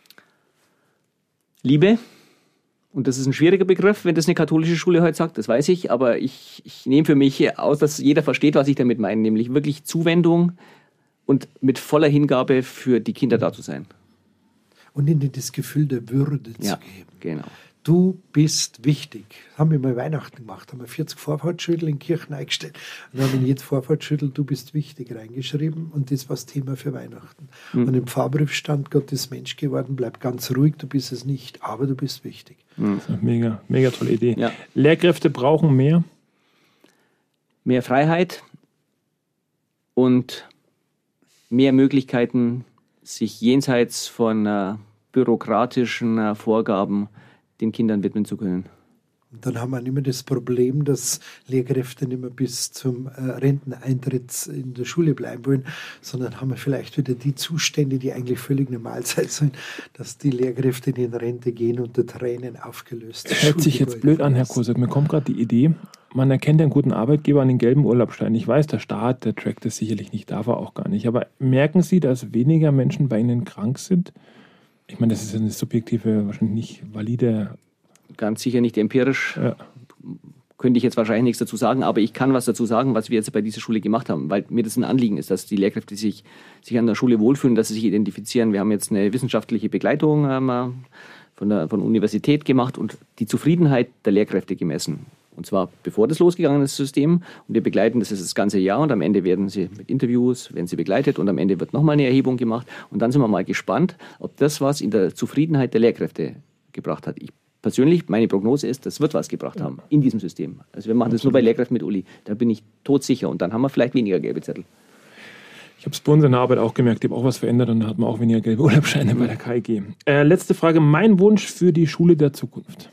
Liebe. Und das ist ein schwieriger Begriff, wenn das eine katholische Schule heute sagt, das weiß ich. Aber ich, ich nehme für mich aus, dass jeder versteht, was ich damit meine. Nämlich wirklich Zuwendung und mit voller Hingabe für die Kinder da zu sein. Und ihnen das Gefühl der Würde ja, zu geben. Genau. Du bist wichtig. Das haben wir mal Weihnachten gemacht. Haben wir vierzig Vorfahrtsschüttel in Kirchen eingestellt. Und haben in jedes Vorfahrtsschüttel du bist wichtig reingeschrieben. Und das war das Thema für Weihnachten. Mhm. Und im Pfarrbrief stand, Gott ist Mensch geworden, bleib ganz ruhig, du bist es nicht, aber du bist wichtig. Mhm. Mega, mega tolle Idee. Ja. Lehrkräfte brauchen mehr? Mehr Freiheit und mehr Möglichkeiten, sich jenseits von äh, bürokratischen äh, Vorgaben den Kindern widmen zu können. Und dann haben wir nicht mehr das Problem, dass Lehrkräfte nicht mehr bis zum äh, Renteneintritt in der Schule bleiben wollen, sondern haben wir vielleicht wieder die Zustände, die eigentlich völlig normal sein sollen, dass die Lehrkräfte, die in Rente gehen, unter Tränen aufgelöst werden. Hört sich jetzt blöd an, Herr Kosak. Mir kommt gerade die Idee, man erkennt einen guten Arbeitgeber an den gelben Urlaubsschein. Ich weiß, der Staat, der trackt das sicherlich nicht, darf er auch gar nicht. Aber merken Sie, dass weniger Menschen bei Ihnen krank sind? Ich meine, das ist eine subjektive, wahrscheinlich nicht valide. Ganz sicher nicht empirisch. Ja. Könnte ich jetzt wahrscheinlich nichts dazu sagen, aber ich kann was dazu sagen, was wir jetzt bei dieser Schule gemacht haben, weil mir das ein Anliegen ist, dass die Lehrkräfte sich, sich an der Schule wohlfühlen, dass sie sich identifizieren. Wir haben jetzt eine wissenschaftliche Begleitung ähm, von der, von der Universität gemacht und die Zufriedenheit der Lehrkräfte gemessen. Und zwar bevor das losgegangen ist, das System. Und wir begleiten das das ganze Jahr und am Ende werden sie mit Interviews, werden sie begleitet und am Ende wird nochmal eine Erhebung gemacht. Und dann sind wir mal gespannt, ob das was in der Zufriedenheit der Lehrkräfte gebracht hat. Ich persönlich, meine Prognose ist, das wird was gebracht haben in diesem System. Also wir machen das nur bei Lehrkräften mit Uli. Da bin ich todsicher und dann haben wir vielleicht weniger gelbe Zettel. Ich habe es bei uns in der Arbeit auch gemerkt, ich habe auch was verändert und da hat man auch weniger gelbe Urlaubsscheine bei der K I G. Äh, letzte Frage, mein Wunsch für die Schule der Zukunft?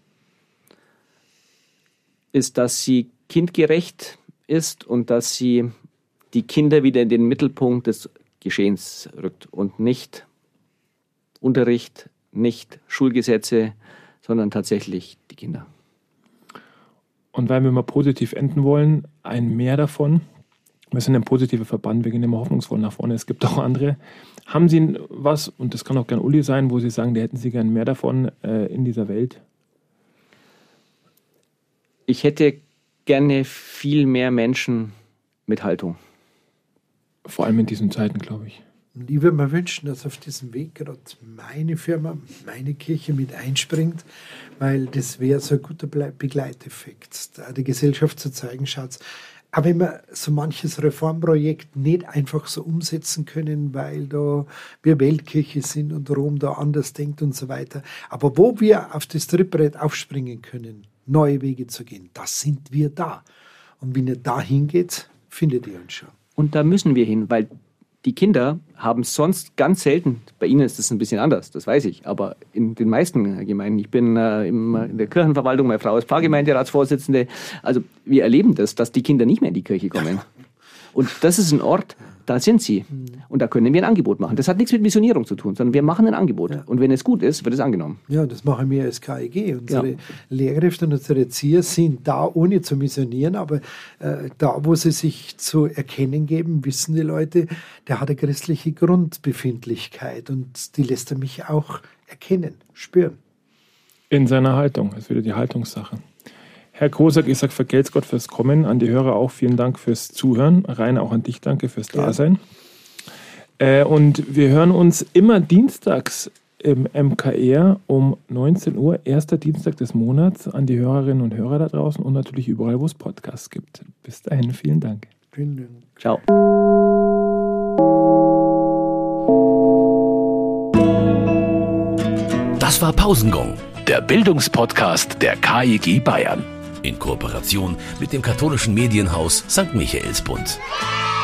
Ist, dass sie kindgerecht ist und dass sie die Kinder wieder in den Mittelpunkt des Geschehens rückt und nicht Unterricht, nicht Schulgesetze, sondern tatsächlich die Kinder. Und weil wir mal positiv enden wollen, ein Mehr davon. Wir sind ein positiver Verband, wir gehen immer hoffnungsvoll nach vorne. Es gibt auch andere. Haben Sie was, und das kann auch gern Uli sein, wo Sie sagen, da hätten Sie gern mehr davon äh, in dieser Welt? Ich hätte gerne viel mehr Menschen mit Haltung. Vor allem in diesen Zeiten, glaube ich. Und ich würde mir wünschen, dass auf diesem Weg gerade meine Firma, meine Kirche mit einspringt, weil das wäre so ein guter Begleiteffekt, da der Gesellschaft zu zeigen, schaut, aber wenn wir so manches Reformprojekt nicht einfach so umsetzen können, weil da wir Weltkirche sind und Rom da anders denkt und so weiter, aber wo wir auf das Trittbrett aufspringen können, neue Wege zu gehen, das sind wir da. Und wenn ihr da hingeht, findet ihr uns schon. Und da müssen wir hin, weil die Kinder haben sonst ganz selten, bei Ihnen ist das ein bisschen anders, das weiß ich, aber in den meisten Gemeinden, ich bin äh, im, in der Kirchenverwaltung, meine Frau ist Pfarrgemeinderatsvorsitzende, also wir erleben das, dass die Kinder nicht mehr in die Kirche kommen. Und das ist ein Ort, da sind sie. Und da können wir ein Angebot machen. Das hat nichts mit Missionierung zu tun, sondern wir machen ein Angebot. Ja. Und wenn es gut ist, wird es angenommen. Ja, das machen wir als K I G. Unsere ja. Lehrkräfte und unsere Erzieher sind da, ohne zu missionieren, aber äh, da, wo sie sich zu erkennen geben, wissen die Leute, der hat eine christliche Grundbefindlichkeit und die lässt er mich auch erkennen, spüren. In seiner Haltung. Das ist wieder die Haltungssache. Herr Kosak, ich sage vergelt's Gott fürs Kommen, an die Hörer auch vielen Dank fürs Zuhören. Rainer, auch an dich danke fürs Dasein. Ja. Äh, und wir hören uns immer dienstags im M K R um neunzehn Uhr, erster Dienstag des Monats, an die Hörerinnen und Hörer da draußen und natürlich überall, wo es Podcasts gibt. Bis dahin, vielen Dank. Vielen Dank. Ciao. Das war Pausengong, der Bildungspodcast der K I G Bayern. In Kooperation mit dem katholischen Medienhaus Sankt Michaelsbund.